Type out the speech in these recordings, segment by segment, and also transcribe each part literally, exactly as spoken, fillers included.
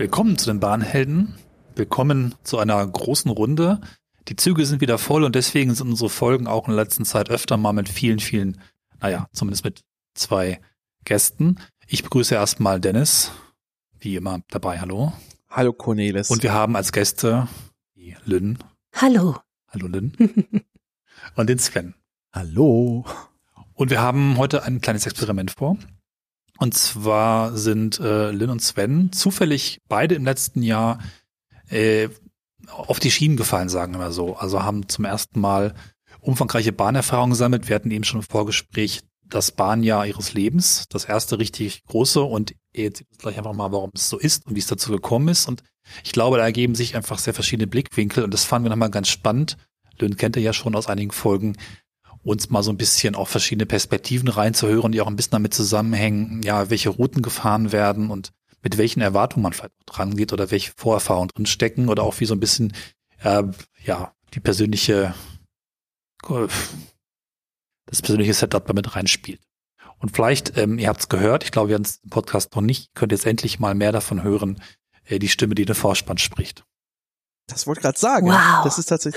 Willkommen zu den Bahnhelden. Willkommen zu einer großen Runde. Die Züge sind wieder voll und deswegen sind unsere Folgen auch in der letzten Zeit öfter mal mit vielen, vielen, naja, zumindest mit zwei Gästen. Ich begrüße erstmal Dennis, wie immer dabei. Hallo. Hallo Cornelis. Und wir haben als Gäste die Lynn. Hallo. Hallo Lynn. Und den Sven. Hallo. Und wir haben heute ein kleines Experiment vor. Und zwar sind äh, Lynn und Sven zufällig beide im letzten Jahr äh, auf die Schienen gefallen, sagen wir mal so. Also haben zum ersten Mal umfangreiche Bahnerfahrungen gesammelt. Wir hatten eben schon im Vorgespräch das Bahnjahr ihres Lebens, das erste richtig große. Und jetzt sieht uns gleich einfach mal, warum es so ist und wie es dazu gekommen ist. Und ich glaube, da ergeben sich einfach sehr verschiedene Blickwinkel. Und das fanden wir nochmal ganz spannend. Lynn kennt ihr ja schon aus einigen Folgen. Uns mal so ein bisschen auf verschiedene Perspektiven reinzuhören, die auch ein bisschen damit zusammenhängen, ja, welche Routen gefahren werden und mit welchen Erwartungen man vielleicht dran geht oder welche Vorerfahrungen drin stecken oder auch wie so ein bisschen, äh, ja, die persönliche, das persönliche Setup damit reinspielt. Und vielleicht, ähm, ihr habt es gehört, ich glaube, wir haben es im Podcast noch nicht, könnt jetzt endlich mal mehr davon hören, äh, die Stimme, die den Vorspann spricht. Das wollte ich gerade sagen. Wow. Das ist tatsächlich.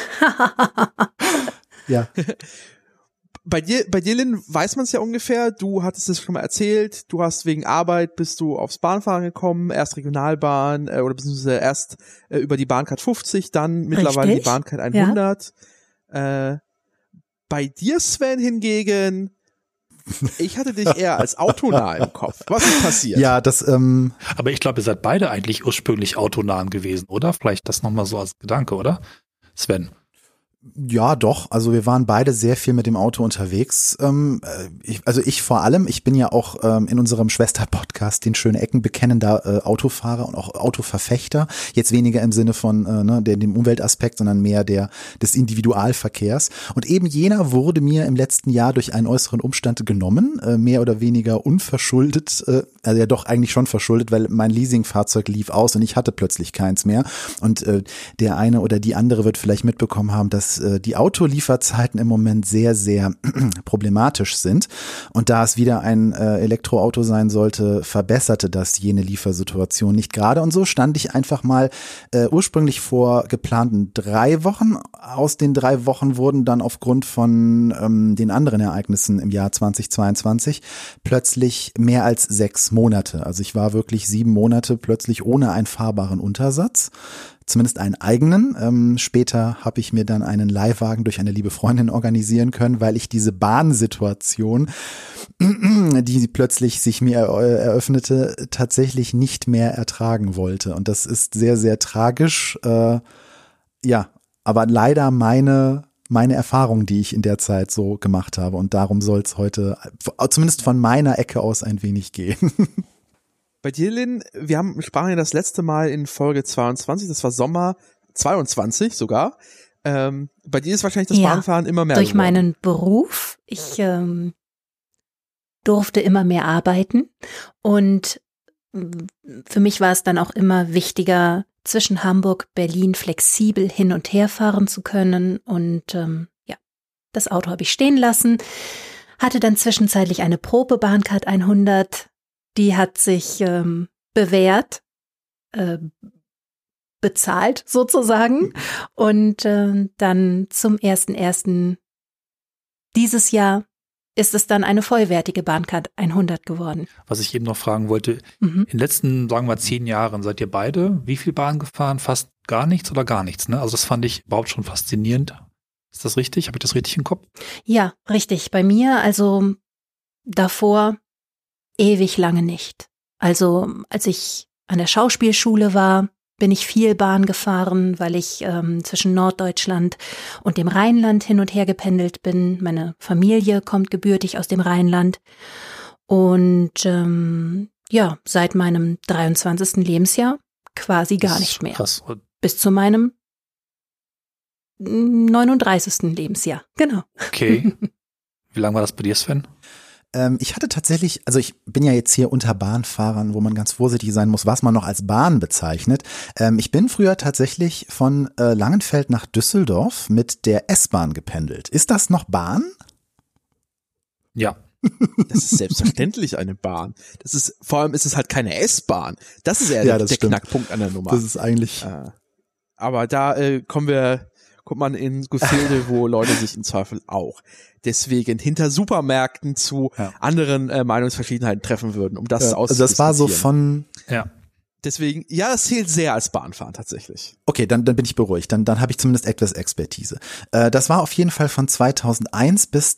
Ja. Bei dir, bei dir, Lynn, weiß man es ja ungefähr. Du hattest es schon mal erzählt. Du hast wegen Arbeit bist du aufs Bahnfahren gekommen, erst Regionalbahn äh, oder beziehungsweise erst äh, über die Bahncard fünfzig, dann mittlerweile Richtig? die Bahncard hundert. Ja. Äh, bei dir, Sven, hingegen, ich hatte dich eher als autonah im Kopf. Was ist passiert? Ja, das, ähm. Aber ich glaube, ihr seid beide eigentlich ursprünglich autonah gewesen, oder? Vielleicht das nochmal so als Gedanke, oder? Sven. Ja, doch. Also wir waren beide sehr viel mit dem Auto unterwegs. Ähm, ich, also ich vor allem, ich bin ja auch ähm, in unserem Schwester-Podcast, den Schöne Ecken, bekennender äh, Autofahrer und auch Autoverfechter. Jetzt weniger im Sinne von äh, ne, der, dem Umweltaspekt, sondern mehr der des Individualverkehrs. Und eben jener wurde mir im letzten Jahr durch einen äußeren Umstand genommen, äh, mehr oder weniger unverschuldet, äh, also ja doch eigentlich schon verschuldet, weil mein Leasingfahrzeug lief aus und ich hatte plötzlich keins mehr. Und äh, der eine oder die andere wird vielleicht mitbekommen haben, dass die Autolieferzeiten im Moment sehr, sehr problematisch sind. Und da es wieder ein äh, Elektroauto sein sollte, verbesserte das jene Liefersituation nicht gerade. Und so stand ich einfach mal äh, ursprünglich vor geplanten drei Wochen. Aus den drei Wochen wurden dann aufgrund von ähm, den anderen Ereignissen im Jahr zweitausendzweiundzwanzig plötzlich mehr als sechs Monate. Also ich war wirklich sieben Monate plötzlich ohne einen fahrbaren Untersatz. Zumindest einen eigenen. Ähm, später habe ich mir dann einen Leihwagen durch eine liebe Freundin organisieren können, weil ich diese Bahnsituation, die plötzlich sich mir eröffnete, tatsächlich nicht mehr ertragen wollte. Und das ist sehr, sehr tragisch. Äh, ja, aber leider meine meine Erfahrung, die ich in der Zeit so gemacht habe. Und darum soll es heute, zumindest von meiner Ecke aus, ein wenig gehen. Bei dir, Lynn, wir haben sprachen ja das letzte Mal in Folge zweiundzwanzig, das war Sommer zweiundzwanzig sogar. Ähm, bei dir ist wahrscheinlich das ja, Bahnfahren immer mehr durch geworden. meinen Beruf. Ich ähm, durfte immer mehr arbeiten und für mich war es dann auch immer wichtiger, zwischen Hamburg, Berlin flexibel hin und her fahren zu können. Und ähm, ja, das Auto habe ich stehen lassen, hatte dann zwischenzeitlich eine Probe Bahncard hundert. Die hat sich ähm, bewährt, äh, bezahlt sozusagen und äh, dann zum ersten ersten dieses Jahr ist es dann eine vollwertige Bahncard hundert geworden. Was ich eben noch fragen wollte, Mhm. in den letzten, sagen wir, zehn Jahren seid ihr beide wie viel Bahn gefahren? Fast gar nichts oder gar nichts, ne? Also das fand ich überhaupt schon faszinierend. Ist das richtig? Habe ich das richtig im Kopf? Ja, richtig. Bei mir, also davor ewig lange nicht. Also als ich an der Schauspielschule war, bin ich viel Bahn gefahren, weil ich ähm, zwischen Norddeutschland und dem Rheinland hin und her gependelt bin. Meine Familie kommt gebürtig aus dem Rheinland. Und ähm, ja, seit meinem dreiundzwanzigsten Lebensjahr quasi gar nicht mehr. Krass. Bis zu meinem neununddreißigsten Lebensjahr. Genau. Okay. Wie lange war das bei dir, Sven? Ich hatte tatsächlich, also ich bin ja jetzt hier unter Bahnfahrern, wo man ganz vorsichtig sein muss, was man noch als Bahn bezeichnet. Ich bin früher tatsächlich von Langenfeld nach Düsseldorf mit der S-Bahn gependelt. Ist das noch Bahn? Ja. Das ist selbstverständlich eine Bahn. Das ist, vor allem ist es halt keine S-Bahn. Das ist eher Ja, der, das der stimmt. Knackpunkt an der Nummer. Das ist eigentlich, Äh, aber da äh, kommen wir, kommt man in Gefilde, wo Leute sich im Zweifel auch deswegen hinter Supermärkten zu Ja. anderen äh, Meinungsverschiedenheiten treffen würden, um das äh, also auszudiskutieren. das war so von, Ja. Deswegen, ja, das zählt sehr als Bahnfahren tatsächlich. okay, dann, dann bin ich beruhigt, dann, dann habe ich zumindest etwas Expertise. Äh, das war auf jeden Fall von zweitausendeins bis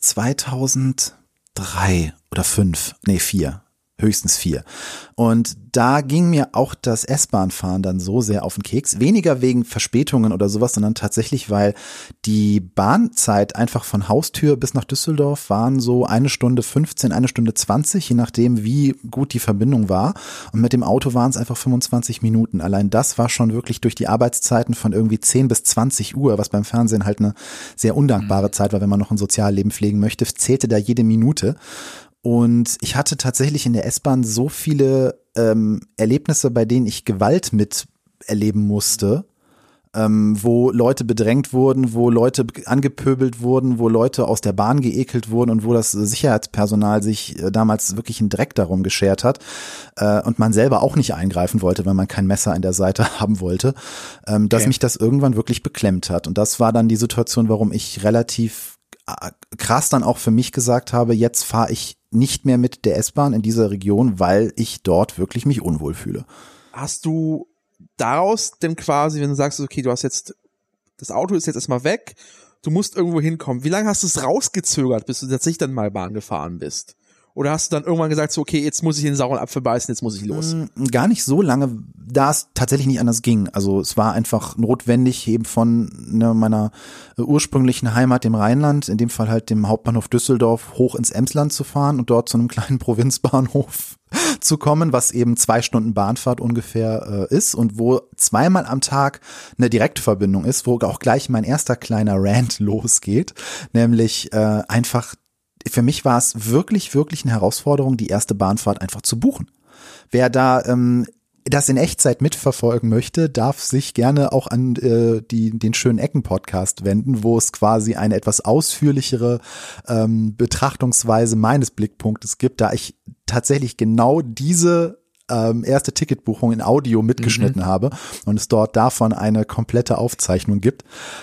zweitausenddrei oder fünf, nee vier, höchstens vier. Und da ging mir auch das S-Bahn-Fahren dann so sehr auf den Keks. Weniger wegen Verspätungen oder sowas, sondern tatsächlich, weil die Bahnzeit einfach von Haustür bis nach Düsseldorf waren so eine Stunde fünfzehn, eine Stunde zwanzig, je nachdem, wie gut die Verbindung war. Und mit dem Auto waren es einfach fünfundzwanzig Minuten. Allein das war schon wirklich durch die Arbeitszeiten von irgendwie zehn bis zwanzig Uhr, was beim Fernsehen halt eine sehr undankbare Zeit war, wenn man noch ein Sozialleben pflegen möchte, zählte da jede Minute. Und ich hatte tatsächlich in der S-Bahn so viele ähm, Erlebnisse, bei denen ich Gewalt miterleben musste, ähm, wo Leute bedrängt wurden, wo Leute angepöbelt wurden, wo Leute aus der Bahn geekelt wurden und wo das Sicherheitspersonal sich äh, damals wirklich einen Dreck darum geschert hat äh, und man selber auch nicht eingreifen wollte, weil man kein Messer in der Seite haben wollte, ähm, dass Okay. mich das irgendwann wirklich beklemmt hat. Und das war dann die Situation, warum ich relativ krass dann auch für mich gesagt habe, jetzt fahre ich nicht mehr mit der S-Bahn in dieser Region, weil ich dort wirklich mich unwohl fühle. Hast du daraus denn quasi, wenn du sagst, okay, du hast jetzt, das Auto ist jetzt erstmal weg, du musst irgendwo hinkommen, wie lange hast du es rausgezögert, bis du tatsächlich dann mal Bahn gefahren bist? Oder hast du dann irgendwann gesagt, so, okay, jetzt muss ich den sauren Apfel beißen, jetzt muss ich los? Gar nicht so lange, da es tatsächlich nicht anders ging. Also es war einfach notwendig, eben von ne, meiner äh, ursprünglichen Heimat, dem Rheinland, in dem Fall halt dem Hauptbahnhof Düsseldorf, hoch ins Emsland zu fahren und dort zu einem kleinen Provinzbahnhof zu kommen, was eben zwei Stunden Bahnfahrt ungefähr äh, ist und wo zweimal am Tag eine Direktverbindung ist, wo auch gleich mein erster kleiner Rant losgeht, nämlich äh, einfach für mich war es wirklich, wirklich eine Herausforderung, die erste Bahnfahrt einfach zu buchen. Wer da ähm, das in Echtzeit mitverfolgen möchte, darf sich gerne auch an äh, die, den schönen Ecken-Podcast wenden, wo es quasi eine etwas ausführlichere ähm, Betrachtungsweise meines Blickpunktes gibt, da ich tatsächlich genau diese ähm, erste Ticketbuchung in Audio mitgeschnitten mhm. habe und es dort davon eine komplette Aufzeichnung gibt.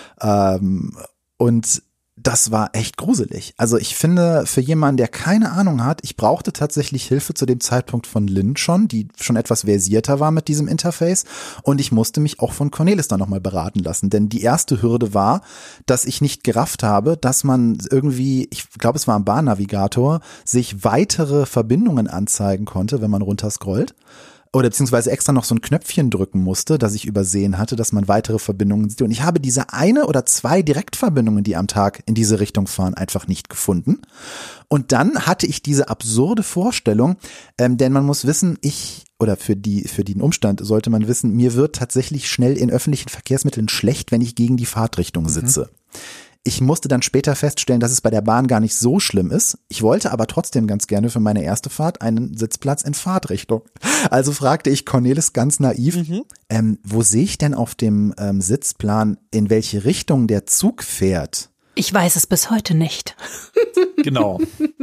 Ähm, und das war echt gruselig. Also ich finde, für jemanden, der keine Ahnung hat, ich brauchte tatsächlich Hilfe zu dem Zeitpunkt von Lynn schon, die schon etwas versierter war mit diesem Interface. Und ich musste mich auch von Cornelis dann nochmal beraten lassen. Denn die erste Hürde war, dass ich nicht gerafft habe, dass man irgendwie, ich glaube, es war am Bahnnavigator, sich weitere Verbindungen anzeigen konnte, wenn man runterscrollt. Oder beziehungsweise extra noch so ein Knöpfchen drücken musste, das ich übersehen hatte, dass man weitere Verbindungen sieht. Und ich habe diese eine oder zwei Direktverbindungen, die am Tag in diese Richtung fahren, einfach nicht gefunden. Und dann hatte ich diese absurde Vorstellung, ähm, denn man muss wissen, ich, oder für die, für den Umstand sollte man wissen, mir wird tatsächlich schnell in öffentlichen Verkehrsmitteln schlecht, wenn ich gegen die Fahrtrichtung sitze. Mhm. Ich musste dann später feststellen, dass es bei der Bahn gar nicht so schlimm ist. Ich wollte aber trotzdem ganz gerne für meine erste Fahrt einen Sitzplatz in Fahrtrichtung. Also fragte ich Cornelis ganz naiv, mhm. ähm, wo sehe ich denn auf dem ähm, Sitzplan, in welche Richtung der Zug fährt? Ich weiß es bis heute nicht. Genau.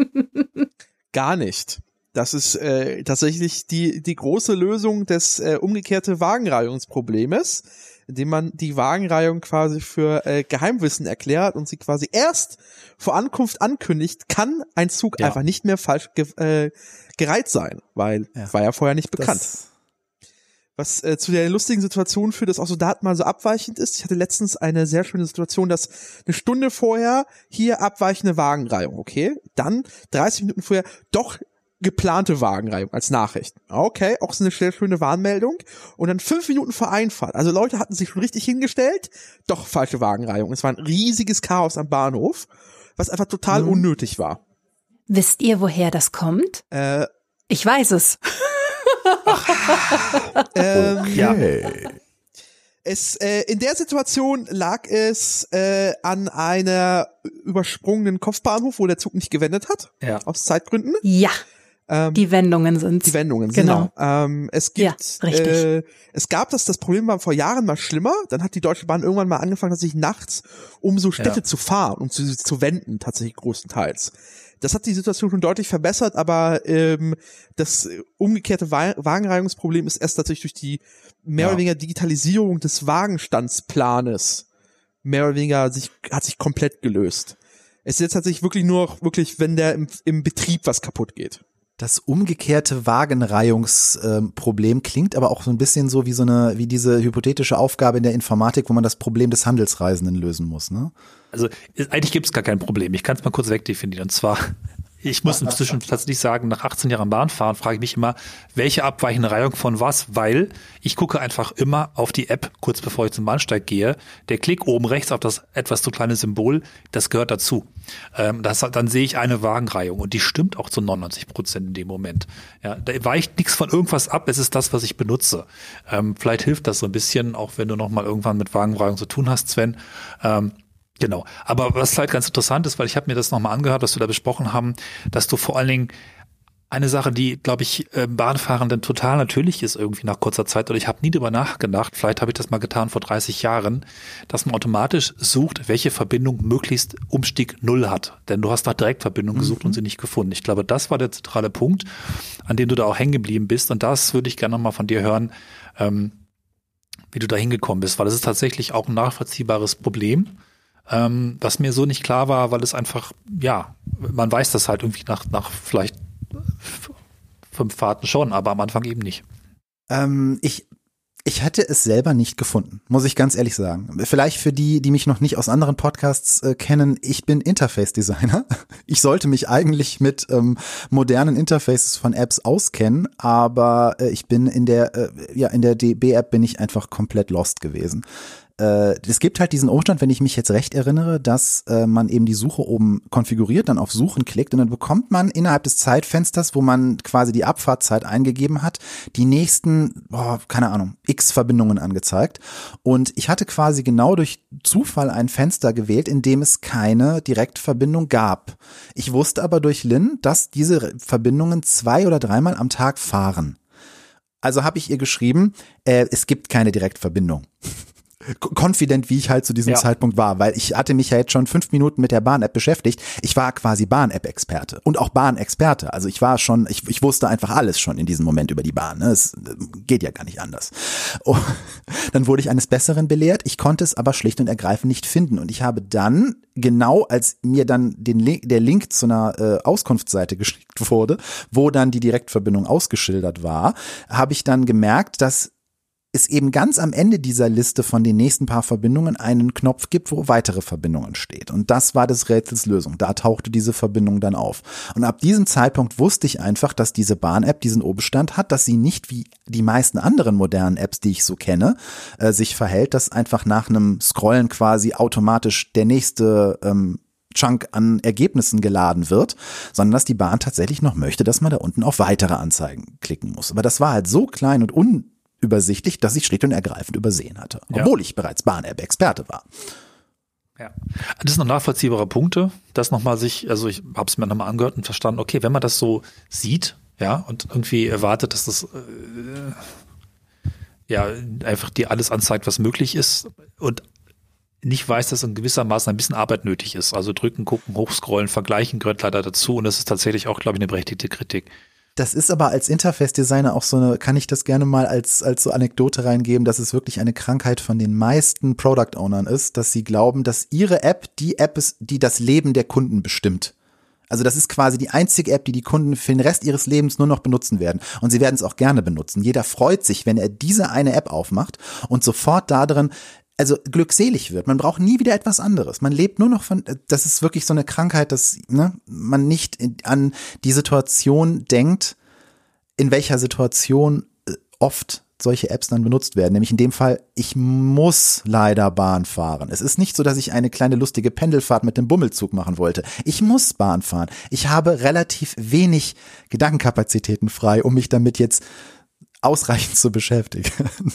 Gar nicht. Das ist äh, tatsächlich die die große Lösung des äh, umgekehrte Wagenreihungsproblemes, indem man die Wagenreihung quasi für äh, Geheimwissen erklärt und sie quasi erst vor Ankunft ankündigt, kann ein Zug ja. einfach nicht mehr falsch ge äh, gereiht sein, weil ja. war ja vorher nicht bekannt. Das Was äh, zu der lustigen Situation führt, dass auch so Daten mal so abweichend ist. Ich hatte letztens eine sehr schöne Situation, dass eine Stunde vorher hier abweichende Wagenreihung, okay, dann dreißig Minuten vorher doch geplante Wagenreihung als Nachricht. Okay, auch so eine sehr schöne Warnmeldung. Und dann fünf Minuten vor Einfahrt. Also Leute hatten sich schon richtig hingestellt, doch falsche Wagenreihung. Es war ein riesiges Chaos am Bahnhof, was einfach total mhm. unnötig war. Wisst ihr, woher das kommt? Äh, ich weiß es. ähm, okay. Es, äh, in der Situation lag es äh, an einer übersprungenen Kopfbahnhof, wo der Zug nicht gewendet hat. Ja. Aus Zeitgründen. Ja. Ähm, die Wendungen sind Die Wendungen, genau. genau. Ähm, es gibt, ja, richtig. Äh, es gab das, das Problem war vor Jahren mal schlimmer. Dann hat die Deutsche Bahn irgendwann mal angefangen, tatsächlich nachts um so Städte ja. zu fahren und zu, zu wenden, tatsächlich größtenteils. Das hat die Situation schon deutlich verbessert, aber ähm, das umgekehrte Wa- Wagenreihungsproblem ist erst tatsächlich durch die mehr Ja. oder weniger Digitalisierung des Wagenstandsplanes mehr oder weniger sich, hat sich komplett gelöst. Es ist jetzt tatsächlich wirklich nur noch wirklich, wenn der im, im Betrieb was kaputt geht. Das umgekehrte Wagenreihungsproblem ähm, klingt aber auch so ein bisschen so wie so eine, wie diese hypothetische Aufgabe in der Informatik, wo man das Problem des Handelsreisenden lösen muss, ne? Also eigentlich gibt es gar kein Problem. Ich kann es mal kurz wegdefinieren. Und zwar, ich muss inzwischen tatsächlich sagen, nach achtzehn Jahren Bahnfahren frage ich mich immer, welche abweichende Reihung von was, weil ich gucke einfach immer auf die App, kurz bevor ich zum Bahnsteig gehe. Der Klick oben rechts auf das etwas zu kleine Symbol, das gehört dazu. Ähm, das, dann sehe ich eine Wagenreihung und die stimmt auch zu neunundneunzig Prozent in dem Moment. Ja, da weicht nichts von irgendwas ab, es ist das, was ich benutze. Ähm, vielleicht hilft das so ein bisschen, auch wenn du noch mal irgendwann mit Wagenreihung zu tun hast, Sven. Ähm, Genau, aber was halt ganz interessant ist, weil ich habe mir das nochmal angehört, was wir da besprochen haben, dass du vor allen Dingen eine Sache, die, glaube ich, Bahnfahrenden total natürlich ist irgendwie nach kurzer Zeit, oder ich habe nie drüber nachgedacht, vielleicht habe ich das mal getan vor dreißig Jahren, dass man automatisch sucht, welche Verbindung möglichst Umstieg null hat. Denn du hast nach Direktverbindung gesucht mhm. und sie nicht gefunden. Ich glaube, das war der zentrale Punkt, an dem du da auch hängen geblieben bist, und das würde ich gerne nochmal von dir hören, ähm, wie du da hingekommen bist, weil das ist tatsächlich auch ein nachvollziehbares Problem. Ähm, was mir so nicht klar war, weil es einfach, ja, man weiß das halt irgendwie nach, nach vielleicht fünf Fahrten schon, aber am Anfang eben nicht. Ähm, ich, ich hatte es selber nicht gefunden, muss ich ganz ehrlich sagen. Vielleicht für die, die mich noch nicht aus anderen Podcasts äh, kennen, ich bin Interface-Designer. Ich sollte mich eigentlich mit ähm, modernen Interfaces von Apps auskennen, aber äh, ich bin in der, äh, ja, in der D B-App bin ich einfach komplett lost gewesen. Es gibt halt diesen Umstand, wenn ich mich jetzt recht erinnere, dass äh, man eben die Suche oben konfiguriert, dann auf Suchen klickt und dann bekommt man innerhalb des Zeitfensters, wo man quasi die Abfahrtzeit eingegeben hat, die nächsten, boah, keine Ahnung, x Verbindungen angezeigt. Und ich hatte quasi genau durch Zufall ein Fenster gewählt, in dem es keine Direktverbindung gab. Ich wusste aber durch Lynn, dass diese Verbindungen zwei oder dreimal am Tag fahren. Also habe ich ihr geschrieben, äh, es gibt keine Direktverbindung. Confident, wie ich halt zu diesem ja. Zeitpunkt war, weil ich hatte mich ja jetzt schon fünf Minuten mit der Bahn-App beschäftigt. Ich war quasi Bahn-App-Experte und auch Bahn-Experte. Also ich war schon, ich, ich wusste einfach alles schon in diesem Moment über die Bahn. Ne? Es geht ja gar nicht anders. Oh, dann wurde ich eines Besseren belehrt. Ich konnte es aber schlicht und ergreifend nicht finden. Und ich habe dann, genau als mir dann den Link, der Link zu einer äh, Auskunftsseite geschickt wurde, wo dann die Direktverbindung ausgeschildert war, habe ich dann gemerkt, dass es eben ganz am Ende dieser Liste von den nächsten paar Verbindungen einen Knopf gibt, wo weitere Verbindungen steht. Und das war des Rätsels Lösung. Da tauchte diese Verbindung dann auf. Und ab diesem Zeitpunkt wusste ich einfach, dass diese Bahn-App diesen Umstand hat, dass sie nicht wie die meisten anderen modernen Apps, die ich so kenne, äh, sich verhält, dass einfach nach einem Scrollen quasi automatisch der nächste ähm, Chunk an Ergebnissen geladen wird, sondern dass die Bahn tatsächlich noch möchte, dass man da unten auf weitere Anzeigen klicken muss. Aber das war halt so klein und un übersichtlich, dass ich schlicht und ergreifend übersehen hatte, obwohl ja. ich bereits Bahn-App-Experte war. Ja, das sind noch nachvollziehbare Punkte, das nochmal sich, also ich habe es mir nochmal angehört und verstanden, okay, wenn man das so sieht, ja, und irgendwie erwartet, dass das äh, ja einfach dir alles anzeigt, was möglich ist und nicht weiß, dass in gewissermaßen ein bisschen Arbeit nötig ist, also drücken, gucken, hochscrollen, vergleichen gehört leider dazu und das ist tatsächlich auch, glaube ich, eine berechtigte Kritik. Das ist aber als Interface-Designer auch so eine, kann ich das gerne mal als, als so Anekdote reingeben, dass es wirklich eine Krankheit von den meisten Product-Ownern ist, dass sie glauben, dass ihre App die App ist, die das Leben der Kunden bestimmt. Also das ist quasi die einzige App, die die Kunden für den Rest ihres Lebens nur noch benutzen werden. Und sie werden es auch gerne benutzen. Jeder freut sich, wenn er diese eine App aufmacht und sofort da drin also glückselig wird. Man braucht nie wieder etwas anderes. Man lebt nur noch von, das ist wirklich so eine Krankheit, dass ne, man nicht an die Situation denkt, in welcher Situation oft solche Apps dann benutzt werden. Nämlich in dem Fall, ich muss leider Bahn fahren. Es ist nicht so, dass ich eine kleine lustige Pendelfahrt mit dem Bummelzug machen wollte. Ich muss Bahn fahren. Ich habe relativ wenig Gedankenkapazitäten frei, um mich damit jetzt ausreichend zu beschäftigen.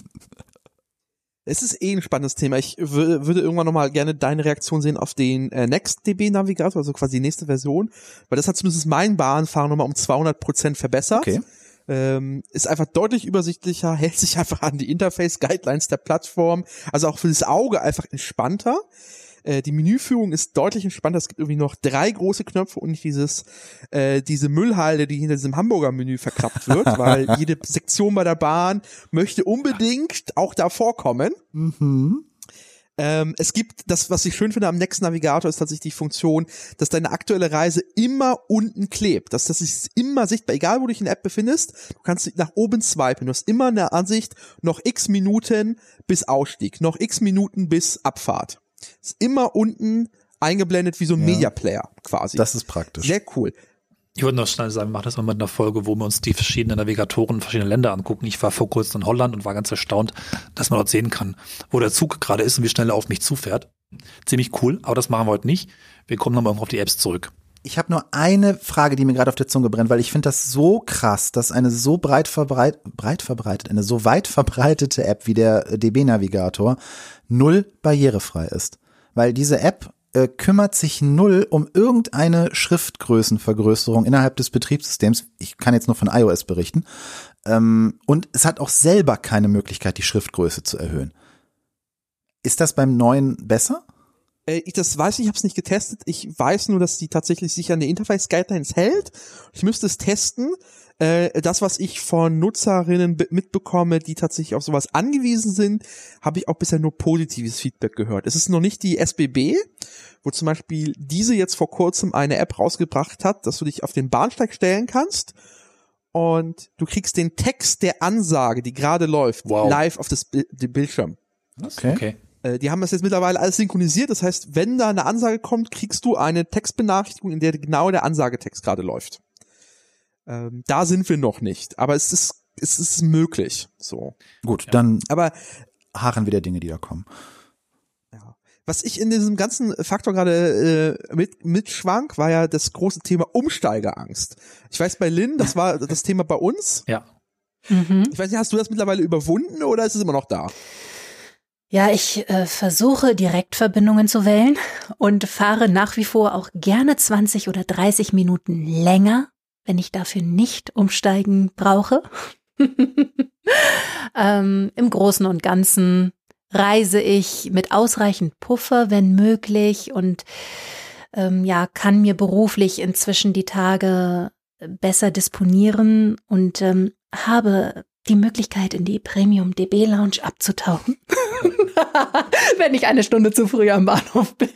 Es ist eh ein spannendes Thema. Ich w- würde irgendwann nochmal gerne deine Reaktion sehen auf den äh, NextDB-Navigator, also quasi die nächste Version, weil das hat zumindest mein Bahnfahren nochmal um zweihundert Prozent verbessert. Okay. Ähm, ist einfach deutlich übersichtlicher, hält sich einfach an die Interface-Guidelines der Plattform, also auch für das Auge einfach entspannter. Äh, die Menüführung ist deutlich entspannter. Es gibt irgendwie noch drei große Knöpfe und nicht dieses, äh, diese Müllhalde, die hinter diesem Hamburger-Menü verkrappt wird, weil jede Sektion bei der Bahn möchte unbedingt auch da vorkommen. Mhm. Ähm, es gibt, das, was ich schön finde am Next Navigator, ist tatsächlich die Funktion, dass deine aktuelle Reise immer unten klebt. Dass das ist immer sichtbar, egal wo du dich in der App befindest, du kannst nach oben swipen. Du hast immer eine Ansicht, noch x Minuten bis Ausstieg, noch x Minuten bis Abfahrt. Ist immer unten eingeblendet wie so ein Ja. Media Player quasi. Das ist praktisch. Sehr cool. Ich wollte noch schnell sagen, wir machen das mal mit einer Folge, wo wir uns die verschiedenen Navigatoren verschiedener Länder angucken. Ich war vor kurzem in Holland und war ganz erstaunt, dass man dort sehen kann, wo der Zug gerade ist und wie schnell er auf mich zufährt. Ziemlich cool, aber das machen wir heute nicht. Wir kommen nochmal auf die Apps zurück. Ich habe nur eine Frage, die mir gerade auf der Zunge brennt, weil ich finde das so krass, dass eine so breit, verbreit, breit verbreitet, eine so weit verbreitete App wie der D B-Navigator null barrierefrei ist. Weil diese App äh, kümmert sich null um irgendeine Schriftgrößenvergrößerung innerhalb des Betriebssystems. Ich kann jetzt nur von iOS berichten. Ähm, und es hat auch selber keine Möglichkeit, die Schriftgröße zu erhöhen. Ist das beim neuen besser? Äh, ich das weiß ich, ich habe es nicht getestet. Ich weiß nur, dass die tatsächlich sich an die Interface-Guidelines hält. Ich müsste es testen. Äh, das, was ich von Nutzerinnen be- mitbekomme, die tatsächlich auf sowas angewiesen sind, habe ich auch bisher nur positives Feedback gehört. Es ist noch nicht die S B B, wo zum Beispiel diese jetzt vor kurzem eine App rausgebracht hat, dass du dich auf den Bahnsteig stellen kannst und du kriegst den Text der Ansage, die gerade läuft, Wow. live auf das Bi- den Bildschirm. Okay. Okay. Äh, Die haben das jetzt mittlerweile alles synchronisiert. Das heißt, wenn da eine Ansage kommt, kriegst du eine Textbenachrichtigung, in der genau der Ansagetext gerade läuft. Ähm, da sind wir noch nicht, aber es ist es ist möglich. So, Gut, dann aber harren wir der Dinge, die da kommen. ja, was ich in diesem ganzen Faktor gerade äh, mit mitschwang, war ja das große Thema Umsteigerangst. Ich weiß bei Lynn, das war das Thema bei uns. Ja. Mhm. Ich weiß nicht, hast du das mittlerweile überwunden oder ist es immer noch da? Ja, ich äh, versuche Direktverbindungen zu wählen und fahre nach wie vor auch gerne zwanzig oder dreißig Minuten länger, wenn ich dafür nicht umsteigen brauche. ähm, Im Großen und Ganzen reise ich mit ausreichend Puffer, wenn möglich, und ähm, ja, kann mir beruflich inzwischen die Tage besser disponieren und ähm, habe die Möglichkeit, in die Premium-D B-Lounge abzutauchen, wenn ich eine Stunde zu früh am Bahnhof bin.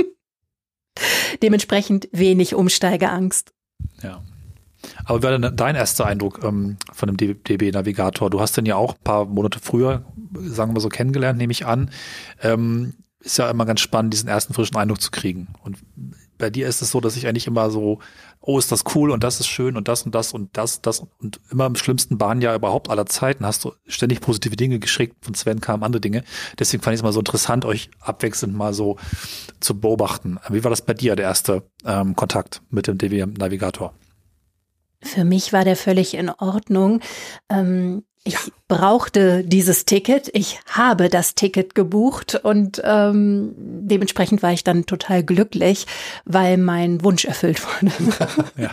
Dementsprechend wenig Umsteigeangst. Ja. Aber wie war denn dein erster Eindruck ähm, von dem D B-Navigator? Du hast den ja auch ein paar Monate früher, sagen wir mal so, kennengelernt, nehme ich an. Ähm, ist ja immer ganz spannend, diesen ersten frischen Eindruck zu kriegen. Und bei dir ist es so, dass ich eigentlich immer so, oh, ist das cool und das ist schön und das und das und das, das und immer im schlimmsten Bahnjahr überhaupt aller Zeiten hast du ständig positive Dinge geschickt, von Sven kamen andere Dinge. Deswegen fand ich es mal so interessant, euch abwechselnd mal so zu beobachten. Wie war das bei dir, der erste ähm, Kontakt mit dem D B-Navigator? Für mich war der völlig in Ordnung. Ähm, ich brauchte dieses Ticket. Ich habe das Ticket gebucht und ähm, dementsprechend war ich dann total glücklich, weil mein Wunsch erfüllt wurde. Ja.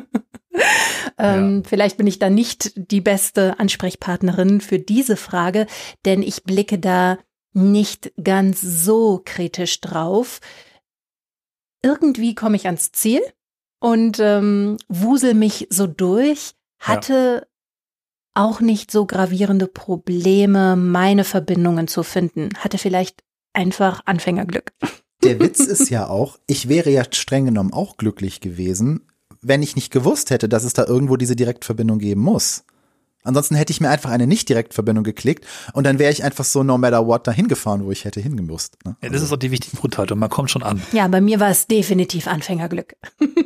ähm, Ja. Vielleicht bin ich da nicht die beste Ansprechpartnerin für diese Frage, denn ich blicke da nicht ganz so kritisch drauf. Irgendwie komme ich ans Ziel und ähm, wusel mich so durch, hatte auch nicht so gravierende Probleme, meine Verbindungen zu finden. Hatte vielleicht einfach Anfängerglück. Der Witz ist ja auch, ich wäre ja streng genommen auch glücklich gewesen, wenn ich nicht gewusst hätte, dass es da irgendwo diese Direktverbindung geben muss. Ansonsten hätte ich mir einfach eine Nicht-Direktverbindung geklickt und dann wäre ich einfach so no matter what dahin gefahren, wo ich hätte hingemusst. Ne? Ja, das ist auch die wichtige Grundhaltung, man kommt schon an. Ja, bei mir war es definitiv Anfängerglück.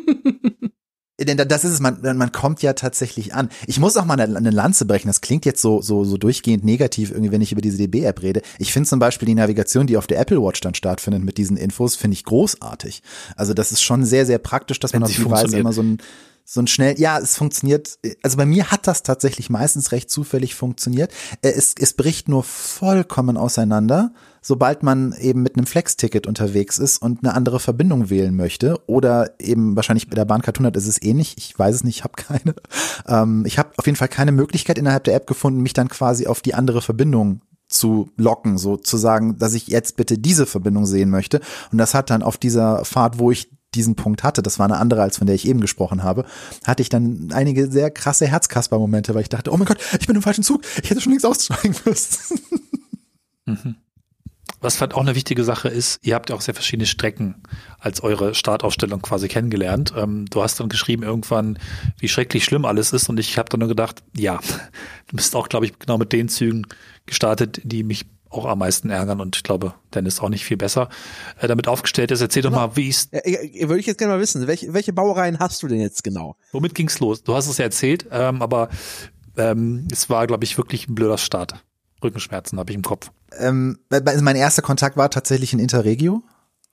Denn das ist es, man, man kommt ja tatsächlich an. Ich muss auch mal eine, eine Lanze brechen. Das klingt jetzt so, so, so durchgehend negativ, irgendwie, wenn ich über diese D B-App rede. Ich finde zum Beispiel die Navigation, die auf der Apple Watch dann stattfindet mit diesen Infos, finde ich großartig. Also das ist schon sehr, sehr praktisch, dass man Wenn auf sie die Weise funktioniert. immer so ein, so ein schnell, ja, es funktioniert. Also bei mir hat das tatsächlich meistens recht zufällig funktioniert. Es, es bricht nur vollkommen auseinander, sobald man eben mit einem Flex-Ticket unterwegs ist und eine andere Verbindung wählen möchte. Oder eben wahrscheinlich bei der Bahncard hundert ist es ähnlich. Ich weiß es nicht, ich habe keine. Ähm, ich habe auf jeden Fall keine Möglichkeit innerhalb der App gefunden, mich dann quasi auf die andere Verbindung zu locken, so zu sagen, dass ich jetzt bitte diese Verbindung sehen möchte. Und das hat dann auf dieser Fahrt, wo ich diesen Punkt hatte, das war eine andere, als von der ich eben gesprochen habe, hatte ich dann einige sehr krasse Herzkasper-Momente, weil ich dachte, oh mein Gott, ich bin im falschen Zug, ich hätte schon längst aussteigen müssen. Mhm. Was vielleicht auch eine wichtige Sache ist, ihr habt ja auch sehr verschiedene Strecken als eure Startaufstellung quasi kennengelernt. Ähm, du hast dann geschrieben irgendwann, wie schrecklich schlimm alles ist, und ich habe dann nur gedacht, ja, du bist auch, glaube ich, genau mit den Zügen gestartet, die mich auch am meisten ärgern, und ich glaube, Dennis auch nicht viel besser äh, damit aufgestellt ist. Erzähl doch mal, wie ich's. Ja, ja, würde ich jetzt gerne mal wissen, welche, welche Baureihen hast du denn jetzt genau? Womit ging's los? Du hast es ja erzählt, ähm, aber ähm, es war, glaube ich, wirklich ein blöder Start. Rückenschmerzen habe ich im Kopf. Ähm, mein erster Kontakt war tatsächlich ein Interregio,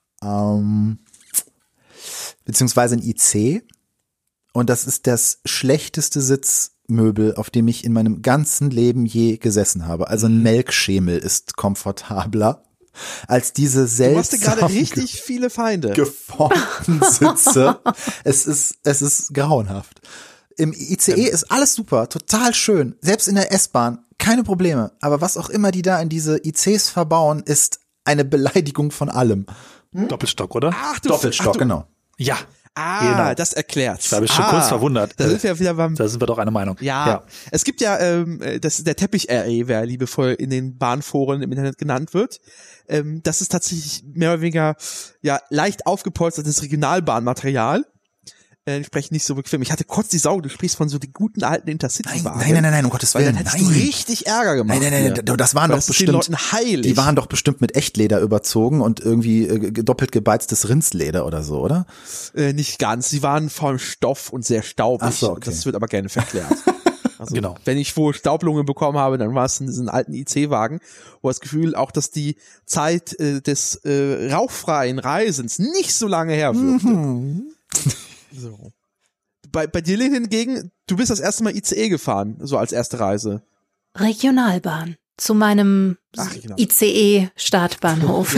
ähm, beziehungsweise ein I C. Und das ist das schlechteste Sitzmöbel, auf dem ich in meinem ganzen Leben je gesessen habe. Also ein Melkschemel ist komfortabler als diese Du hast dir seltsam gerade richtig viele Feinde. geformten Sitze. Es ist, es ist grauenhaft. Im I C E ist alles super, total schön. Selbst in der S-Bahn, keine Probleme. Aber was auch immer die da in diese I Cs verbauen, ist eine Beleidigung von allem. Hm? Doppelstock, oder? Ach du, Doppelstock, ach du, genau. Ja. Ah, Genau. das erklärt's. Da habe ich schon ah, kurz verwundert. Da sind wir wieder beim Da sind wir doch einer Meinung. Ja, ja. Es gibt ja, ähm, das ist der Teppich-R E, wer liebevoll in den Bahnforen im Internet genannt wird. Ähm, das ist tatsächlich mehr oder weniger ja leicht aufgepolstertes Regionalbahnmaterial. Äh, entsprechend nicht so bequem. Ich hatte kurz die Sorge, du sprichst von so den guten alten Intercity-Wagen. Nein, nein, nein, nein, um Gottes Weil Willen, dann hättest nein. du richtig Ärger gemacht. Nein, nein, nein, hier. das waren Weil doch das ist den bestimmt, Leuten heilig. die waren doch bestimmt mit Echtleder überzogen und irgendwie äh, doppelt gebeiztes Rindsleder oder so, oder? Äh, nicht ganz. Sie waren voll Stoff und sehr staubig. Ach so, okay. Das wird aber gerne verklärt. Also, Genau. wenn ich wohl Staublunge bekommen habe, dann war es in diesen alten I C-Wagen, wo das Gefühl auch, dass die Zeit äh, des äh, rauchfreien Reisens nicht so lange her wirkte. Mhm. So. Bei, bei dir hingegen, du bist das erste Mal I C E gefahren, so als erste Reise. Regionalbahn. Zu meinem Ach, genau. I C E-Startbahnhof.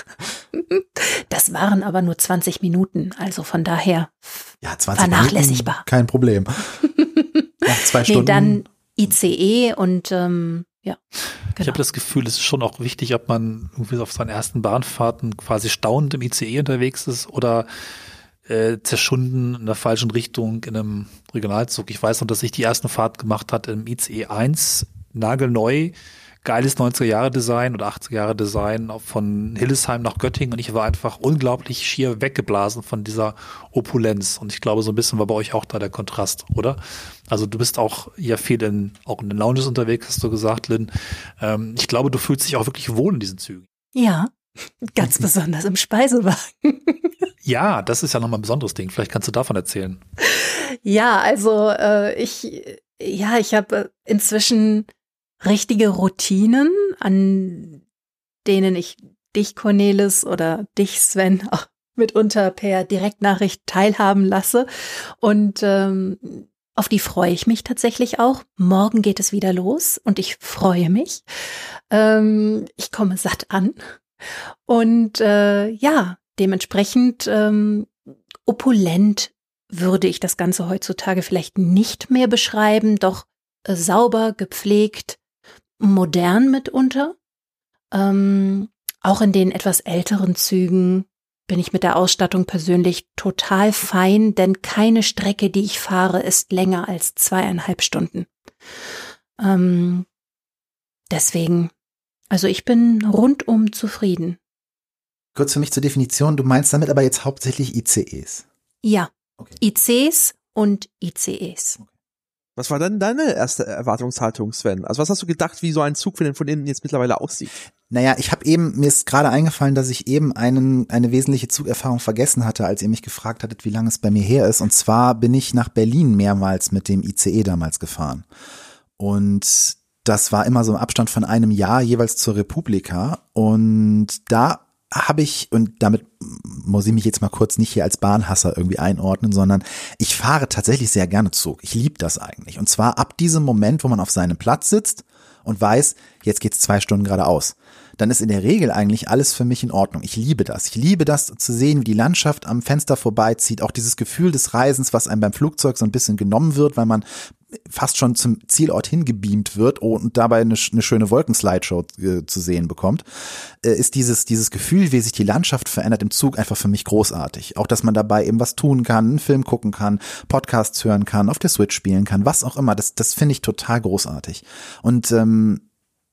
Das waren aber nur zwanzig Minuten, also von daher Ja, zwanzig vernachlässigbar. Minuten, kein Problem. Nach zwei Nee, Stunden. dann I C E und ähm, ja. Ich Genau. habe das Gefühl, es ist schon auch wichtig, ob man irgendwie auf seinen ersten Bahnfahrten quasi staunend im I C E unterwegs ist oder äh, zerschunden in der falschen Richtung in einem Regionalzug. Ich weiß noch, dass ich die ersten Fahrt gemacht hatte im I C E eins, nagelneu, geiles neunziger-Jahre-Design oder achtziger-Jahre-Design von Hildesheim nach Göttingen, und ich war einfach unglaublich schier weggeblasen von dieser Opulenz, und ich glaube, so ein bisschen war bei euch auch da der Kontrast, oder? Also du bist auch ja viel in, auch in den Lounges unterwegs, hast du gesagt, Lynn. Ähm, ich glaube, du fühlst dich auch wirklich wohl in diesen Zügen. Ja, ganz besonders im Speisewagen. Ja, das ist ja nochmal ein besonderes Ding. Vielleicht kannst du davon erzählen. Ja, also äh, ich, ja, ich habe inzwischen richtige Routinen, an denen ich dich, Cornelis, oder dich, Sven, auch mitunter per Direktnachricht teilhaben lasse. Und ähm, auf die freue ich mich tatsächlich auch. Morgen geht es wieder los und ich freue mich. Ähm, ich komme satt an. Und äh, ja, dementsprechend ähm, opulent würde ich das Ganze heutzutage vielleicht nicht mehr beschreiben, doch äh, sauber, gepflegt, modern mitunter. Ähm, auch in den etwas älteren Zügen bin ich mit der Ausstattung persönlich total fein, denn keine Strecke, die ich fahre, ist länger als zweieinhalb Stunden. Ähm, deswegen, also ich bin rundum zufrieden. Kurz für mich zur Definition, du meinst damit aber jetzt hauptsächlich I C Es. Ja, Okay. I Cs und I C Es. Was war denn deine erste Erwartungshaltung, Sven? Also was hast du gedacht, wie so ein Zug von innen jetzt mittlerweile aussieht? Naja, ich habe eben, mir ist gerade eingefallen, dass ich eben einen, eine wesentliche Zugerfahrung vergessen hatte, als ihr mich gefragt hattet, wie lange es bei mir her ist. Und zwar bin ich nach Berlin mehrmals mit dem I C E damals gefahren. Und das war immer so im Abstand von einem Jahr jeweils zur Republika. Und da habe ich, und damit muss ich mich jetzt mal kurz nicht hier als Bahnhasser irgendwie einordnen, sondern ich fahre tatsächlich sehr gerne Zug. Ich liebe das eigentlich. Und zwar ab diesem Moment, wo man auf seinem Platz sitzt und weiß, jetzt geht's zwei Stunden geradeaus. Dann ist in der Regel eigentlich alles für mich in Ordnung. Ich liebe das. Ich liebe das zu sehen, wie die Landschaft am Fenster vorbeizieht. Auch dieses Gefühl des Reisens, was einem beim Flugzeug so ein bisschen genommen wird, weil man fast schon zum Zielort hingebeamt wird und dabei eine, eine schöne Wolkenslideshow äh, zu sehen bekommt, äh, ist dieses dieses Gefühl, wie sich die Landschaft verändert im Zug, einfach für mich großartig. Auch, dass man dabei eben was tun kann, einen Film gucken kann, Podcasts hören kann, auf der Switch spielen kann, was auch immer. Das das finde ich total großartig. Und ähm,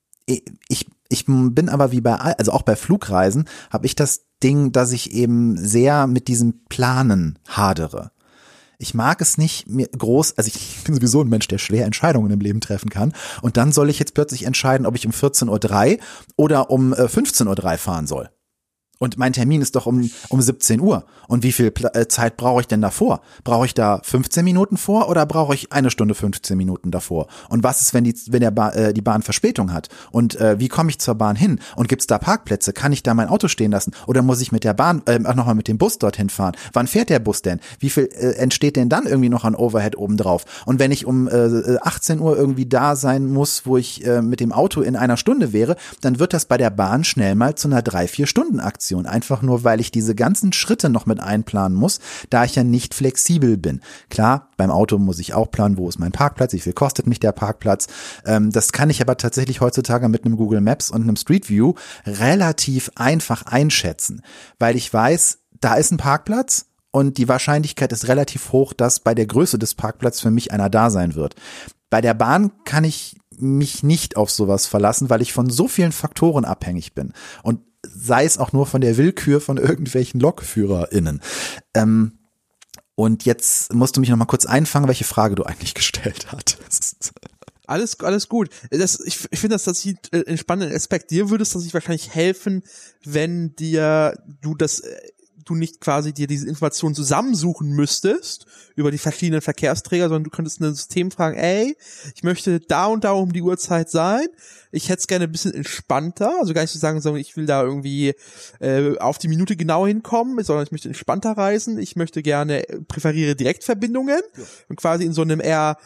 ich ich bin aber wie bei, also auch bei Flugreisen, habe ich das Ding, dass ich eben sehr mit diesem Planen hadere. Ich mag es nicht mir groß, also ich bin sowieso ein Mensch, der schwer Entscheidungen im Leben treffen kann. Und dann soll ich jetzt plötzlich entscheiden, ob ich um vierzehn Uhr drei oder um fünfzehn Uhr drei fahren soll. Und mein Termin ist doch um um siebzehn Uhr. Und wie viel Pla- äh, Zeit brauche ich denn davor? Brauche ich da fünfzehn Minuten vor oder brauche ich eine Stunde fünfzehn Minuten davor? Und was ist, wenn die wenn der ba- äh, die Bahn Verspätung hat? Und äh, wie komme ich zur Bahn hin? Und gibt's da Parkplätze? Kann ich da mein Auto stehen lassen? Oder muss ich mit der Bahn äh, auch nochmal mit dem Bus dorthin fahren? Wann fährt der Bus denn? Wie viel äh, entsteht denn dann irgendwie noch an Overhead obendrauf? Und wenn ich um äh, achtzehn Uhr irgendwie da sein muss, wo ich äh, mit dem Auto in einer Stunde wäre, dann wird das bei der Bahn schnell mal zu einer drei vier Stunden Aktion. Einfach nur, weil ich diese ganzen Schritte noch mit einplanen muss, da ich ja nicht flexibel bin. Klar, beim Auto muss ich auch planen, wo ist mein Parkplatz, wie viel kostet mich der Parkplatz. Ähm, das kann ich aber tatsächlich heutzutage mit einem Google Maps und einem Street View relativ einfach einschätzen, weil ich weiß, da ist ein Parkplatz und die Wahrscheinlichkeit ist relativ hoch, dass bei der Größe des Parkplatzes für mich einer da sein wird. Bei der Bahn kann ich mich nicht auf sowas verlassen, weil ich von so vielen Faktoren abhängig bin. Und sei es auch nur von der Willkür von irgendwelchen LokführerInnen. Ähm, und jetzt musst du mich noch mal kurz einfangen, welche Frage du eigentlich gestellt hattest. Alles, alles gut. Das, ich ich finde, das, das ist ein spannender Aspekt. Dir würde es tatsächlich wahrscheinlich helfen, wenn dir du das du nicht quasi dir diese Informationen zusammensuchen müsstest über die verschiedenen Verkehrsträger, sondern du könntest ein System fragen, ey, ich möchte da und da um die Uhrzeit sein, ich hätte es gerne ein bisschen entspannter, also gar nicht zu sagen, sondern ich will da irgendwie äh, auf die Minute genau hinkommen, sondern ich möchte entspannter reisen, ich möchte gerne, präferiere Direktverbindungen ja. Und quasi in so einem eher